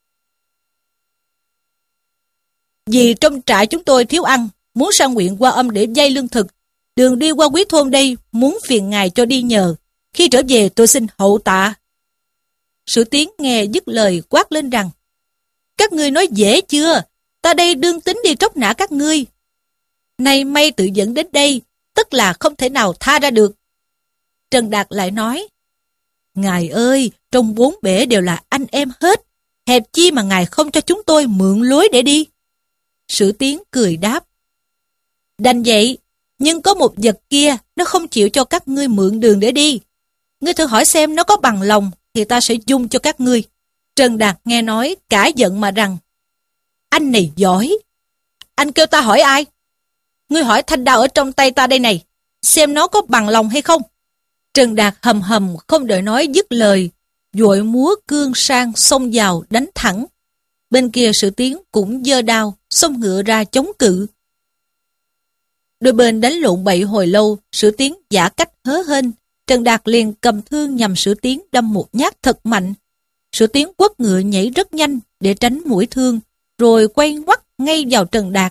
vì trong trại chúng tôi thiếu ăn, muốn sang huyện Qua Âm để vay lương thực. Đường đi qua quý thôn đây, muốn phiền ngài cho đi nhờ. Khi trở về tôi xin hậu tạ. Sử Tiến nghe dứt lời quát lên rằng: các ngươi nói dễ chưa? Ta đây đương tính đi tróc nã các ngươi. Nay may tự dẫn đến đây, tức là không thể nào tha ra được. Trần Đạt lại nói: ngài ơi, trong 4 bể đều là anh em hết, hẹp chi mà ngài không cho chúng tôi mượn lối để đi? Sử Tiến cười đáp: đành vậy, nhưng có một vật kia, nó không chịu cho các ngươi mượn đường để đi. Ngươi thử hỏi xem nó có bằng lòng, thì ta sẽ dung cho các ngươi. Trần Đạt nghe nói cả giận mà rằng: anh này giỏi. Anh kêu ta hỏi ai? Ngươi hỏi thanh đao ở trong tay ta đây này, xem nó có bằng lòng hay không. Trần Đạt hầm hầm không đợi nói dứt lời, vội múa cương sang xông vào đánh thẳng. Bên kia Sử Tiến cũng giơ đao, xông ngựa ra chống cự. Đôi bên đánh lộn bậy hồi lâu, Sử Tiến giả cách hớ hênh. Trần Đạt liền cầm thương nhằm Sử Tiến đâm một nhát thật mạnh. Sử Tiến quất ngựa nhảy rất nhanh để tránh mũi thương, rồi quay ngoắt ngay vào Trần Đạt.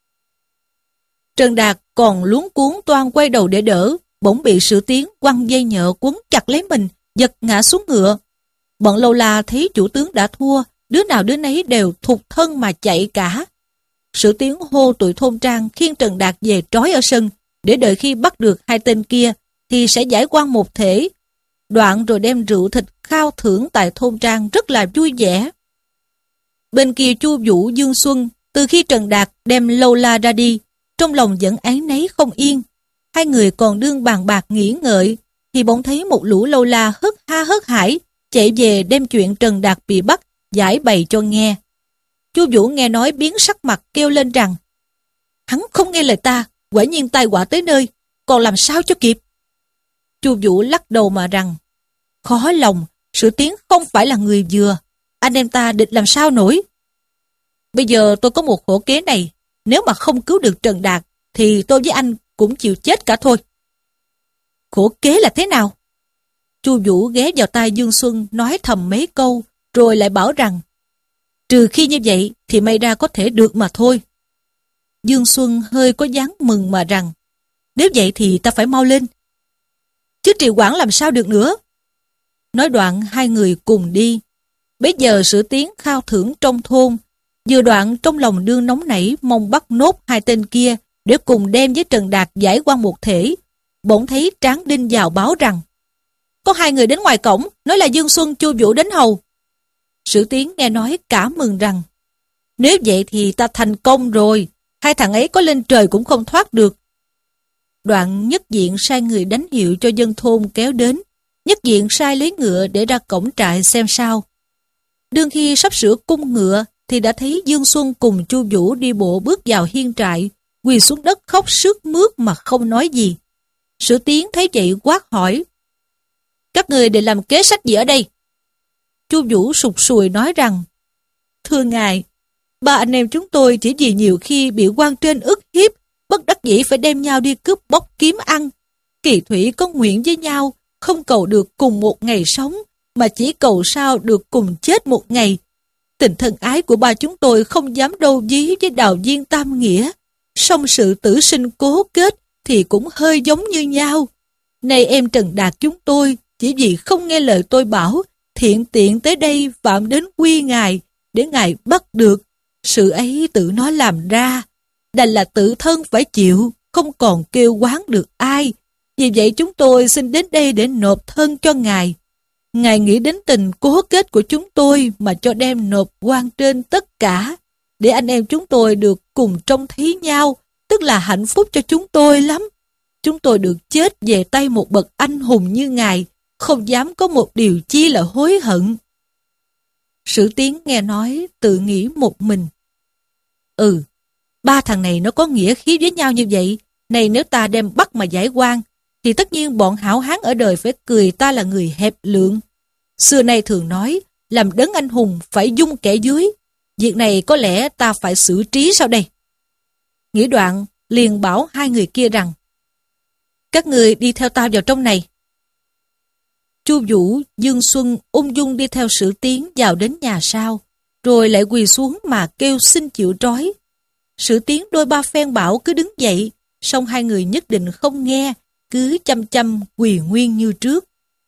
Trần Đạt còn luống cuống toan quay đầu để đỡ, bỗng bị Sử Tiến quăng dây nhợ quấn chặt lấy mình, giật ngã xuống ngựa. Bọn lâu la thấy chủ tướng đã thua, đứa nào đứa nấy đều thụt thân mà chạy cả. Sử Tiến hô tụi thôn trang khiêng Trần Đạt về trói ở sân, để đợi khi bắt được hai tên kia thì sẽ giải oan một thể. Đoạn rồi đem rượu thịt khao thưởng tại thôn trang rất là vui vẻ. Bên kia Chu Vũ, Dương Xuân, từ khi Trần Đạt đem lâu la ra đi, trong lòng vẫn áy náy không yên. Hai người còn đương bàn bạc nghĩ ngợi, thì bỗng thấy một lũ lâu la hớt ha hớt hải chạy về đem chuyện Trần Đạt bị bắt giải bày cho nghe. Chu Vũ nghe nói biến sắc mặt kêu lên rằng: hắn không nghe lời ta, quả nhiên tai họa tới nơi, còn làm sao cho kịp. Chu Vũ lắc đầu mà rằng: khó lòng, Sử Tiến không phải là người vừa, anh em ta địch làm sao nổi. Bây giờ tôi có một khổ kế này, nếu mà không cứu được Trần Đạt thì tôi với anh cũng chịu chết cả thôi. Khổ kế là thế nào? Chu Vũ ghé vào tai Dương Xuân nói thầm mấy câu, rồi lại bảo rằng: trừ khi như vậy thì may ra có thể được mà thôi. Dương Xuân hơi có dáng mừng mà rằng: nếu vậy thì ta phải mau lên, chứ trì hoãn làm sao được nữa. Nói đoạn hai người cùng đi. Bấy giờ Sử Tiến khao thưởng trong thôn, vừa đoạn trong lòng đương nóng nảy mong bắt nốt hai tên kia để cùng đem với Trần Đạt giải oan một thể. Bỗng thấy Tráng Đinh vào báo rằng: có hai người đến ngoài cổng, nói là Dương Xuân, Chu Vũ đến hầu. Sử Tiến nghe nói cả mừng rằng: nếu vậy thì ta thành công rồi, hai thằng ấy có lên trời cũng không thoát được. Đoạn Nhất Diện sai người đánh hiệu cho dân thôn kéo đến. Nhất Diện sai lấy ngựa để ra cổng trại xem sao. Đương khi sắp sửa cung ngựa thì đã thấy Dương Xuân cùng Chu Vũ đi bộ bước vào hiên trại, quỳ xuống đất khóc sướt mướt mà không nói gì. Sử Tiến thấy vậy quát hỏi: "Các người để làm kế sách gì ở đây?" Chu Vũ sụt sùi nói rằng: "Thưa ngài, ba anh em chúng tôi chỉ vì nhiều khi bị quan trên ức hiếp, bất đắc dĩ phải đem nhau đi cướp bóc kiếm ăn. Kỳ thủy có nguyện với nhau, không cầu được cùng một ngày sống, mà chỉ cầu sao được cùng chết một ngày. Tình thân ái của ba chúng tôi không dám đâu dí với Đào Viên tam nghĩa, song sự tử sinh cố kết thì cũng hơi giống như nhau. Nay em Trần Đạt chúng tôi chỉ vì không nghe lời tôi bảo, thiện tiện tới đây phạm đến quy ngài, để ngài bắt được. Sự ấy tự nó làm ra, đành là tự thân phải chịu, không còn kêu oán được ai. Vì vậy chúng tôi xin đến đây để nộp thân cho ngài. Ngài nghĩ đến tình cố kết của chúng tôi mà cho đem nộp quan trên tất cả, để anh em chúng tôi được cùng trông thấy nhau, tức là hạnh phúc cho chúng tôi lắm. Chúng tôi được chết về tay một bậc anh hùng như ngài, không dám có một điều chi là hối hận." Sử Tiến nghe nói tự nghĩ một mình: ba thằng này nó có nghĩa khí với nhau như vậy, này nếu ta đem bắt mà giải oan, thì tất nhiên bọn hảo hán ở đời phải cười ta là người hẹp lượng. Xưa nay thường nói, làm đấng anh hùng phải dung kẻ dưới. Việc này có lẽ ta phải xử trí sau đây. Nghĩ đoạn, liền bảo hai người kia rằng: "Các người đi theo ta vào trong này." Chu Vũ, Dương Xuân ung dung đi theo Sử Tiến vào đến nhà sau, rồi lại quỳ xuống mà kêu xin chịu trói. Sử Tiến đôi ba phen bảo cứ đứng dậy, song hai người nhất định không nghe, cứ chăm chăm quỳ nguyên như trước.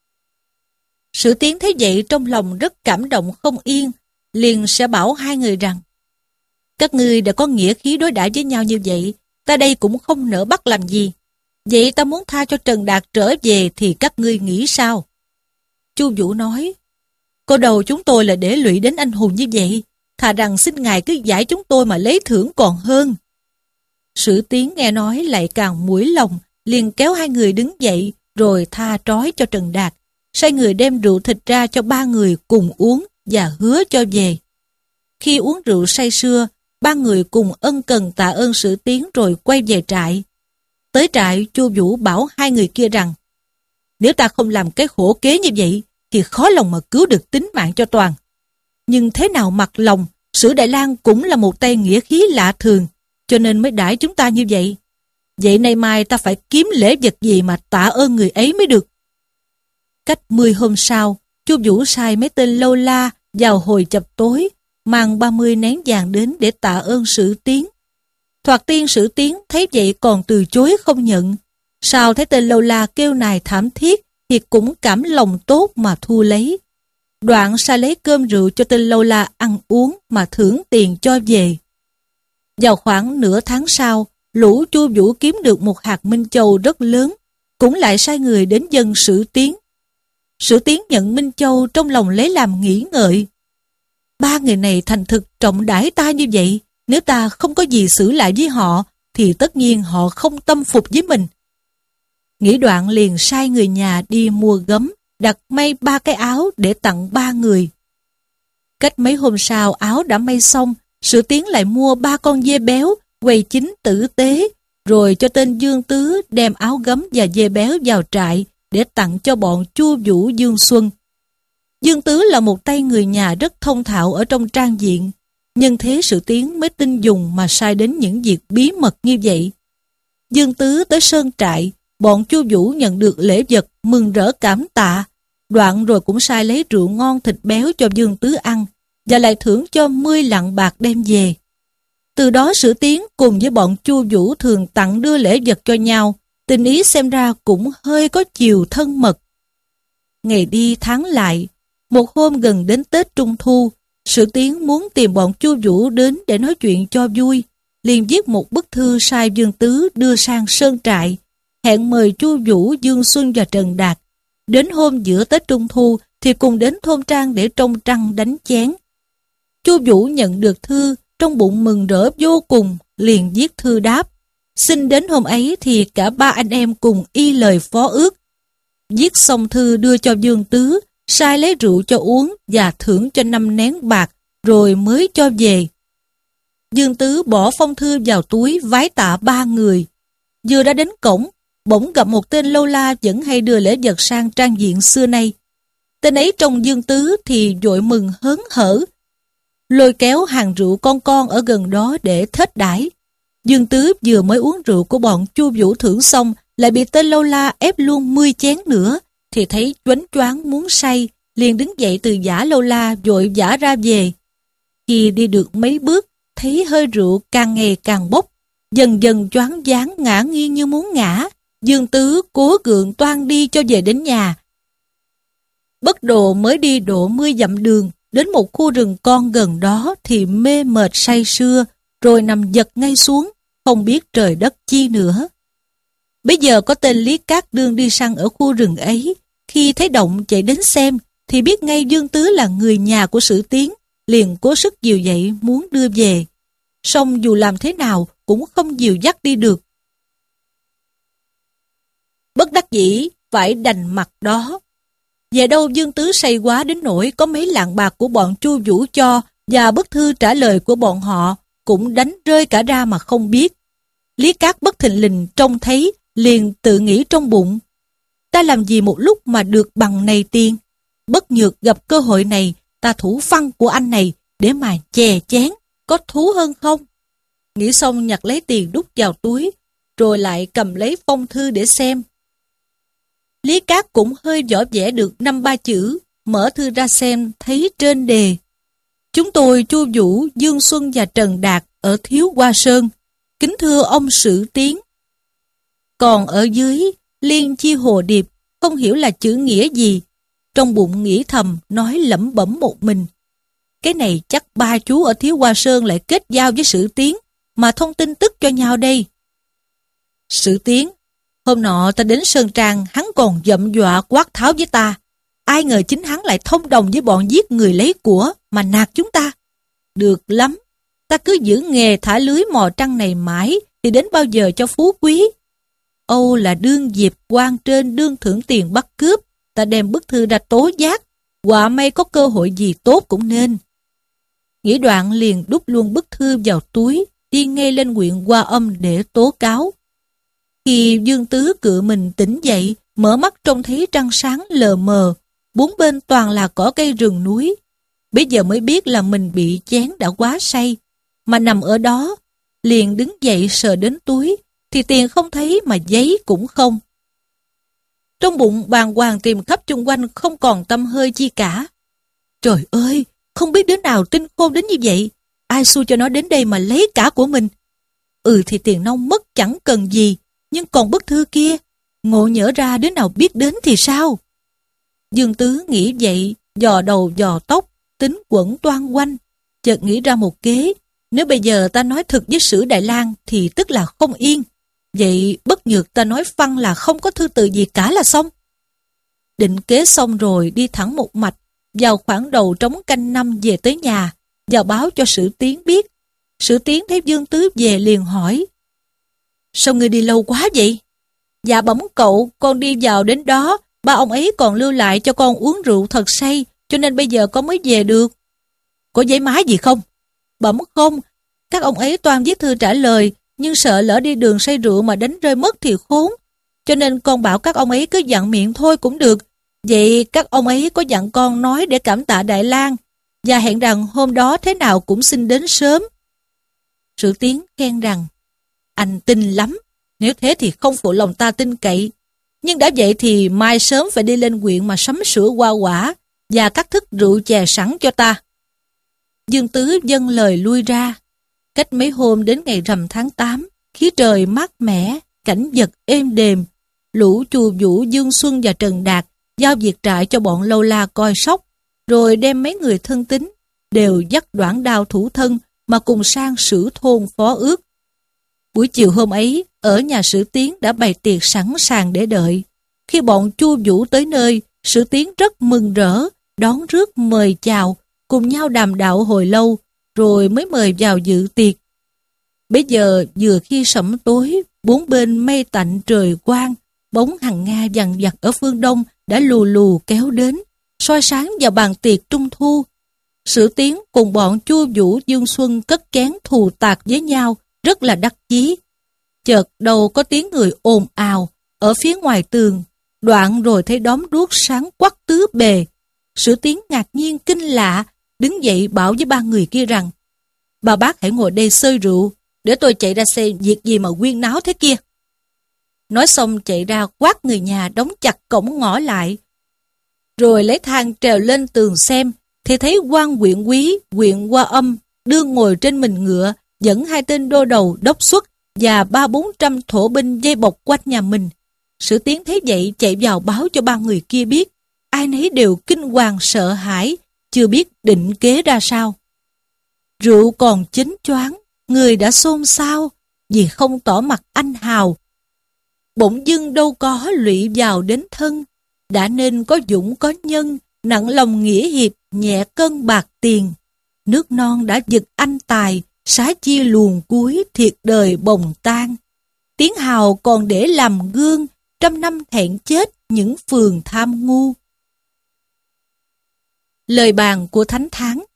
Sử Tiến thấy vậy trong lòng rất cảm động không yên, liền sẽ bảo hai người rằng: "Các ngươi đã có nghĩa khí đối đãi với nhau như vậy, ta đây cũng không nỡ bắt làm gì. Vậy ta muốn tha cho Trần Đạt trở về thì các ngươi nghĩ sao?" Chu Vũ nói: "Cô đầu chúng tôi là để lụy đến anh hùng như vậy, thà rằng xin ngài cứ giải chúng tôi mà lấy thưởng còn hơn." Sử Tiến nghe nói lại càng mũi lòng, liền kéo hai người đứng dậy rồi tha trói cho Trần Đạt, sai người đem rượu thịt ra cho ba người cùng uống và hứa cho về. Khi uống rượu say sưa, ba người cùng ân cần tạ ơn Sử Tiến rồi quay về trại. Tới trại, Chu Vũ bảo hai người kia rằng: "Nếu ta không làm cái khổ kế như vậy thì khó lòng mà cứu được tính mạng cho Toàn. Nhưng thế nào mặc lòng, Sử Đại Lang cũng là một tay nghĩa khí lạ thường, cho nên mới đãi chúng ta như vậy. Vậy nay mai ta phải kiếm lễ vật gì mà tạ ơn người ấy mới được." Cách 10 hôm sau, Chu Vũ sai mấy tên lâu la vào hồi chập tối, mang 30 nén vàng đến để tạ ơn Sử Tiến. Thoạt tiên Sử Tiến thấy vậy còn từ chối không nhận. Sau thấy tên lâu la kêu nài thảm thiết thì cũng cảm lòng tốt mà thu lấy. Đoạn sai lấy cơm rượu cho tên lâu la ăn uống mà thưởng tiền cho về. Vào khoảng nửa tháng sau, lũ Chu Vũ kiếm được một hạt minh châu rất lớn, cũng lại sai người đến dâng Sử Tiến. Sử Tiến nhận minh châu trong lòng lấy làm nghĩ ngợi: ba người này thành thực trọng đãi ta như vậy, nếu ta không có gì xử lại với họ, thì tất nhiên họ không tâm phục với mình. Nghĩ đoạn liền sai người nhà đi mua gấm, đặt may 3 cái áo để tặng 3 người. Cách mấy hôm sau áo đã may xong, Sử Tiến lại mua 3 con dê béo, quầy chính tử tế, rồi cho tên Dương Tứ đem áo gấm và dê béo vào trại để tặng cho bọn Chu Vũ, Dương Xuân. Dương Tứ là một tay người nhà rất thông thạo ở trong trang diện, nhân thế Sử Tiến mới tin dùng mà sai đến những việc bí mật như vậy. Dương Tứ tới sơn trại, bọn Chu Vũ nhận được lễ vật mừng rỡ cảm tạ, đoạn rồi cũng sai lấy rượu ngon thịt béo cho Dương Tứ ăn, và lại thưởng cho 10 lạng bạc đem về. Từ đó Sử Tiến cùng với bọn Chu Vũ thường tặng đưa lễ vật cho nhau, tình ý xem ra cũng hơi có chiều thân mật. Ngày đi tháng lại, một hôm gần đến Tết Trung Thu, Sử Tiến muốn tìm bọn Chu Vũ đến để nói chuyện cho vui, liền viết một bức thư sai Dương Tứ đưa sang sơn trại, hẹn mời Chu Vũ, Dương Xuân và Trần Đạt. Đến hôm giữa Tết Trung Thu thì cùng đến thôn trang để trông trăng đánh chén. Chu Vũ nhận được thư, trong bụng mừng rỡ vô cùng, liền viết thư đáp: Xin đến hôm ấy thì cả ba anh em cùng y lời phó ước. Viết xong thư đưa cho Dương Tứ, sai lấy rượu cho uống và thưởng cho 5 nén bạc, rồi mới cho về. Dương Tứ bỏ phong thư vào túi vái tạ ba người. Vừa đã đến cổng, bỗng gặp một tên lâu la vẫn hay đưa lễ vật sang trang diện xưa nay. Tên ấy trông Dương Tứ thì vội mừng hớn hở, lôi kéo hàng rượu con ở gần đó để thết đãi. Dương Tứ vừa mới uống rượu của bọn Chu Vũ thưởng xong, lại bị tên lâu la ép luôn 10 chén nữa, thì thấy choáng choáng muốn say, liền đứng dậy từ giả lâu la vội vã ra về. Khi đi được mấy bước, thấy hơi rượu càng ngày càng bốc, dần dần choáng váng ngã nghiêng như muốn ngã. Dương Tứ cố gượng toan đi cho về đến nhà. Bất đồ mới đi độ 10 dặm đường, đến một khu rừng con gần đó thì mê mệt say sưa, rồi nằm giật ngay xuống, không biết trời đất chi nữa. Bây giờ có tên Lý Cát Đương đi săn ở khu rừng ấy, khi thấy động chạy đến xem, thì biết ngay Dương Tứ là người nhà của Sử Tiến, liền cố sức dìu dậy muốn đưa về. Song dù làm thế nào cũng không dìu dắt đi được. Bất đắc dĩ phải đành mặt đó. Về đâu Dương Tứ say quá đến nỗi có mấy lạng bạc của bọn Chu Vũ cho và bức thư trả lời của bọn họ cũng đánh rơi cả ra mà không biết. Lý Cát bất thình lình trông thấy, liền tự nghĩ trong bụng: ta làm gì một lúc mà được bằng này tiền? Bất nhược gặp cơ hội này, ta thủ phăng của anh này để mà chè chén, có thú hơn không? Nghĩ xong nhặt lấy tiền đút vào túi, rồi lại cầm lấy phong thư để xem. Lý Cát cũng hơi võ vẽ được 5-3 chữ, mở thư ra xem thấy trên đề: chúng tôi Chu Vũ, Dương Xuân và Trần Đạt ở Thiếu Hoa Sơn, kính thưa ông Sử Tiến. Còn ở dưới liên chi hồ điệp, không hiểu là chữ nghĩa gì. Trong bụng nghĩ thầm, nói lẩm bẩm một mình: cái này chắc ba chú ở Thiếu Hoa Sơn lại kết giao với Sử Tiến mà thông tin tức cho nhau đây. Sử Tiến, hôm nọ ta đến Sơn Trang, hắn còn dậm dọa quát tháo với ta. Ai ngờ chính hắn lại thông đồng với bọn giết người lấy của mà nạt chúng ta. Được lắm, ta cứ giữ nghề thả lưới mò trăng này mãi thì đến bao giờ cho phú quý. Âu là đương dịp quan trên đương thưởng tiền bắt cướp, ta đem bức thư ra tố giác, quả may có cơ hội gì tốt cũng nên. Nghĩ đoạn liền đút luôn bức thư vào túi, đi ngay lên huyện Hoa Âm để tố cáo. Khi Dương Tứ cựa mình tỉnh dậy, mở mắt trông thấy trăng sáng lờ mờ, bốn bên toàn là cỏ cây rừng núi. Bây giờ mới biết là mình bị chén đã quá say, mà nằm ở đó, liền đứng dậy sờ đến túi, thì tiền không thấy mà giấy cũng không. Trong bụng bàng hoàng tìm khắp chung quanh không còn tăm hơi chi cả. Trời ơi, không biết đứa nào tinh khôn đến như vậy, ai xui cho nó đến đây mà lấy cả của mình. Thì tiền nong mất chẳng cần gì, nhưng còn bức thư kia, ngộ nhỡ ra đứa nào biết đến thì sao? Dương Tứ nghĩ vậy, dò đầu dò tóc, tính quẩn toan quanh, chợt nghĩ ra một kế. Nếu bây giờ ta nói thật với Sử Đại Lang thì tức là không yên. Vậy bất nhược ta nói phăng là không có thư từ gì cả là xong. Định kế xong rồi đi thẳng một mạch, vào khoảng đầu trống canh 5 về tới nhà, vào báo cho Sử Tiến biết. Sử Tiến thấy Dương Tứ về liền hỏi: sao ngươi đi lâu quá vậy? Dạ bẩm cậu, con đi vào đến đó, ba ông ấy còn lưu lại cho con uống rượu thật say, cho nên bây giờ con mới về được. Có giấy mái gì không? Bẩm không, các ông ấy toàn viết thư trả lời, nhưng sợ lỡ đi đường say rượu mà đánh rơi mất thì khốn. Cho nên con bảo các ông ấy cứ dặn miệng thôi cũng được. Vậy các ông ấy có dặn con nói để cảm tạ Đại Lang, và hẹn rằng hôm đó thế nào cũng xin đến sớm. Sử Tiến khen rằng: anh tin lắm, nếu thế thì không phụ lòng ta tin cậy. Nhưng đã vậy thì mai sớm phải đi lên huyện mà sắm sửa hoa quả và các thức rượu chè sẵn cho ta. Dương Tứ dâng lời lui ra. Cách mấy hôm đến ngày rằm tháng 8, khí trời mát mẻ, cảnh vật êm đềm. Lũ Chu Vũ, Dương Xuân và Trần Đạt giao việc trại cho bọn lâu la coi sóc, rồi đem mấy người thân tín đều dắt đoản đao thủ thân mà cùng sang Sử thôn phó ước. Buổi chiều hôm ấy, ở nhà Sử Tiến đã bày tiệc sẵn sàng để đợi. Khi bọn Chu Vũ tới nơi, Sử Tiến rất mừng rỡ, đón rước mời chào, cùng nhau đàm đạo hồi lâu, rồi mới mời vào dự tiệc. Bây giờ vừa khi sẩm tối, bốn bên mây tạnh trời quang, bóng hằng nga vằn vặt ở phương đông đã lù lù kéo đến, soi sáng vào bàn tiệc trung thu. Sử Tiến cùng bọn Chu Vũ Dương Xuân cất chén thù tạc với nhau, rất là đắc chí. Chợt đầu có tiếng người ồn ào ở phía ngoài tường, đoạn rồi thấy đóm đuốc sáng quắc tứ bề. Sử Tiến ngạc nhiên kinh lạ, đứng dậy bảo với ba người kia rằng: bà bác hãy ngồi đây xơi rượu, để tôi chạy ra xem việc gì mà huyên náo thế kia. Nói xong chạy ra quát người nhà đóng chặt cổng ngõ lại, rồi lấy thang trèo lên tường xem, thì thấy quan huyện quý, huyện Hoa Âm đương ngồi trên mình ngựa, dẫn hai tên đô đầu đốc xuất và 300-400 thổ binh dây bọc quanh nhà mình. Sử Tiến thấy vậy chạy vào báo cho ba người kia biết, ai nấy đều kinh hoàng sợ hãi, chưa biết định kế ra sao. Rượu còn chín choáng, người đã xôn xao, vì không tỏ mặt anh hào. Bỗng dưng đâu có lụy vào đến thân, đã nên có dũng có nhân, nặng lòng nghĩa hiệp, nhẹ cân bạc tiền. Nước non đã giật anh tài, xá chia luồn cuối, thiệt đời bồng tan. Tiếng hào còn để làm gương, 100 năm thẹn chết những phường tham ngu. Lời bàn của Thánh Tháng.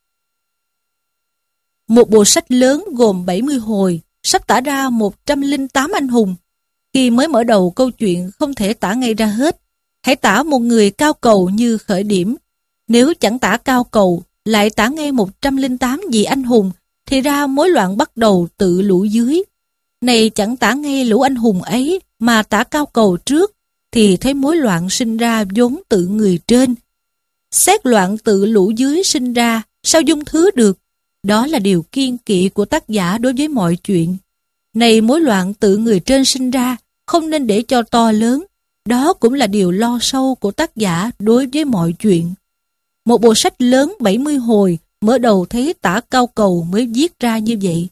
Một bộ sách lớn gồm 70 hồi, sắp tả ra 108 anh hùng. Khi mới mở đầu câu chuyện không thể tả ngay ra hết. Hãy tả một người cao cầu như khởi điểm. Nếu chẳng tả cao cầu, lại tả ngay 108 vị anh hùng, thì ra mối loạn bắt đầu tự lũ dưới. Này chẳng tả ngay lũ anh hùng ấy, mà tả cao cầu trước, thì thấy mối loạn sinh ra vốn tự người trên. Xét loạn tự lũ dưới sinh ra, sao dung thứ được? Đó là điều kiêng kỵ của tác giả đối với mọi chuyện. Này mối loạn tự người trên sinh ra, không nên để cho to lớn. Đó cũng là điều lo sâu của tác giả đối với mọi chuyện. Một bộ sách lớn 70 hồi, mở đầu thấy tả cao cầu mới viết ra như vậy.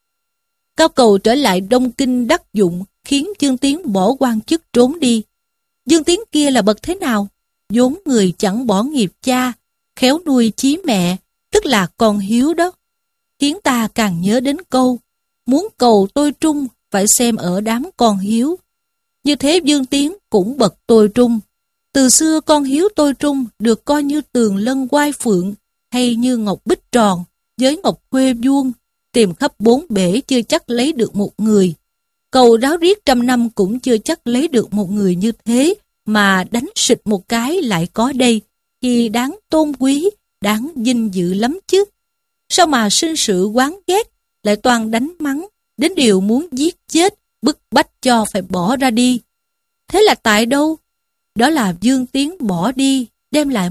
Cao cầu trở lại Đông Kinh đắc dụng, khiến Dương Tiến bỏ quan chức trốn đi. Dương Tiến kia là bậc thế nào? Vốn người chẳng bỏ nghiệp cha, khéo nuôi chí mẹ, tức là con hiếu đó. Khiến ta càng nhớ đến câu, muốn cầu tôi trung, phải xem ở đám con hiếu. Như thế Dương Tiến cũng bậc tôi trung. Từ xưa con hiếu tôi trung được coi như tường lân oai phượng, hay như ngọc bích tròn, với ngọc khuê vuông, tìm khắp bốn bể chưa chắc lấy được một người. Cầu ráo riết 100 năm cũng chưa chắc lấy được một người như thế, mà đánh xịt một cái lại có đây, thì đáng tôn quý, đáng vinh dự lắm chứ. Sao mà sinh sự oán ghét, lại toàn đánh mắng, đến điều muốn giết chết, bức bách cho phải bỏ ra đi. Thế là tại đâu? Đó là Dương Tiến bỏ đi, đem lại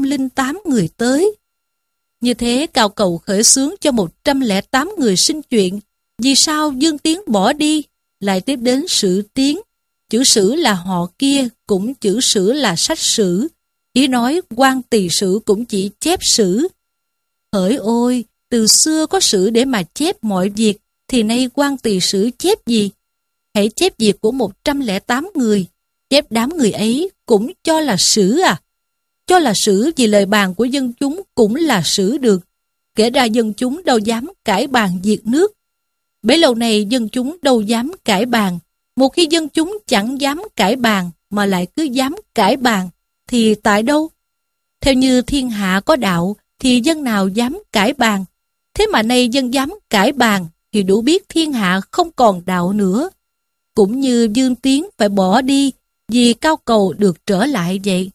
108 người tới. Như thế cao cầu khởi xướng cho 108 người sinh chuyện. Vì sao Dương Tiến bỏ đi? Lại tiếp đến Sử Tiến. Chữ Sử là họ kia, cũng chữ Sử là sách sử. Ý nói quan tỳ sử cũng chỉ chép sử. Hỡi ôi, từ xưa có sử để mà chép mọi việc, thì nay quan tỳ sử chép gì? Hãy chép việc của 108 người. Chép đám người ấy cũng cho là sử à? Cho là sử vì lời bàn của dân chúng cũng là sử được. Kể ra dân chúng đâu dám cãi bàn diệt nước. Bấy lâu này dân chúng đâu dám cãi bàn. Một khi dân chúng chẳng dám cãi bàn mà lại cứ dám cãi bàn, thì tại đâu? Theo như thiên hạ có đạo thì dân nào dám cãi bàn. Thế mà nay dân dám cãi bàn thì đủ biết thiên hạ không còn đạo nữa. Cũng như Dương Tiến phải bỏ đi vì cao cầu được trở lại vậy.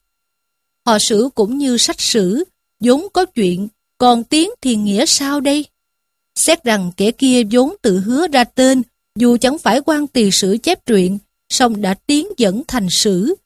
Họ Sử cũng như sách sử, vốn có chuyện, còn Tiến thì nghĩa sao đây? Xét rằng kẻ kia vốn tự hứa ra tên, dù chẳng phải quan tỳ sử chép truyện, song đã tiến dẫn thành sử.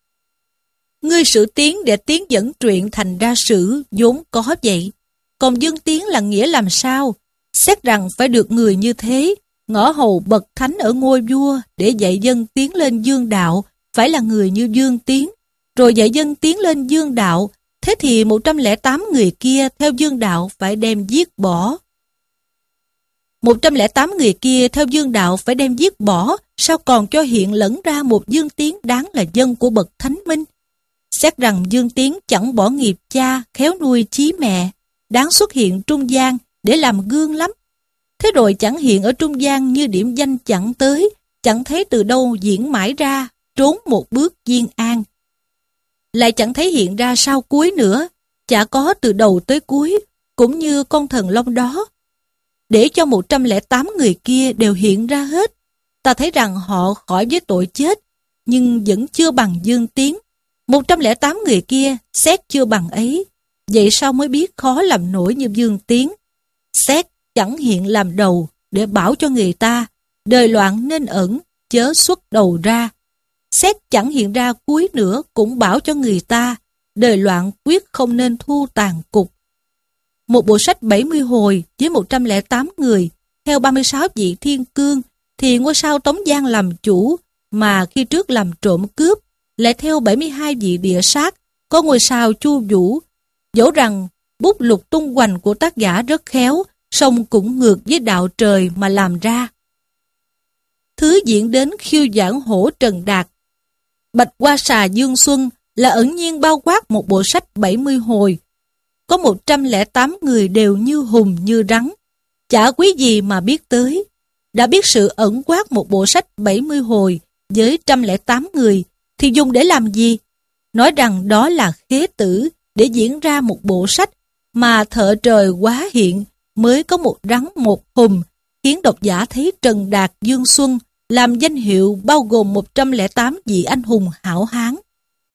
Ngươi Sử Tiến để tiến dẫn truyện thành ra sử, vốn có vậy. Còn Dương Tiến là nghĩa làm sao? Xét rằng phải được người như thế, ngõ hầu bậc thánh ở ngôi vua để dạy dân tiến lên dương đạo, phải là người như Dương Tiến, rồi dạy dân tiến lên dương đạo, thế thì 108 người kia theo dương đạo phải đem giết bỏ. 108 người kia theo dương đạo phải đem giết bỏ, sao còn cho hiện lẫn ra một Dương Tiến đáng là dân của bậc thánh minh? Xét rằng Dương Tiến chẳng bỏ nghiệp cha, khéo nuôi chí mẹ, đáng xuất hiện trung gian để làm gương lắm. Thế rồi chẳng hiện ở trung gian như điểm danh chẳng tới, chẳng thấy từ đâu diễn mãi ra, trốn một bước Diên An. Lại chẳng thấy hiện ra sau cuối nữa, chả có từ đầu tới cuối, cũng như con thần long đó. Để cho 108 người kia đều hiện ra hết, ta thấy rằng họ khỏi với tội chết, nhưng vẫn chưa bằng Dương Tiến. 108 người kia xét chưa bằng ấy, vậy sao mới biết khó làm nổi như Dương Tiến. Xét chẳng hiện làm đầu để bảo cho người ta, đời loạn nên ẩn, chớ xuất đầu ra. Xét chẳng hiện ra cuối nữa cũng bảo cho người ta, đời loạn quyết không nên thu tàn cục. Một bộ sách 70 hồi với 108 người, theo 36 vị thiên cương, thì ngôi sao Tống Giang làm chủ, mà khi trước làm trộm cướp, lại theo 72 vị địa sát, có ngôi sao Chu Vũ. Dẫu rằng bút lục tung hoành của tác giả rất khéo, song cũng ngược với đạo trời mà làm ra. Thứ diễn đến khiêu giảng hổ Trần Đạt, Bạch Hoa Xà Dương Xuân là ẩn nhiên bao quát một bộ sách 70 hồi. Có 108 người đều như hùng như rắn. Chả quý gì mà biết tới. Đã biết sự ẩn quát một bộ sách 70 hồi với 108 người thì dùng để làm gì? Nói rằng đó là khế tử để diễn ra một bộ sách mà thợ trời quá hiện mới có một rắn một hùng, khiến độc giả thấy Trần Đạt Dương Xuân làm danh hiệu bao gồm 108 vị anh hùng hảo hán.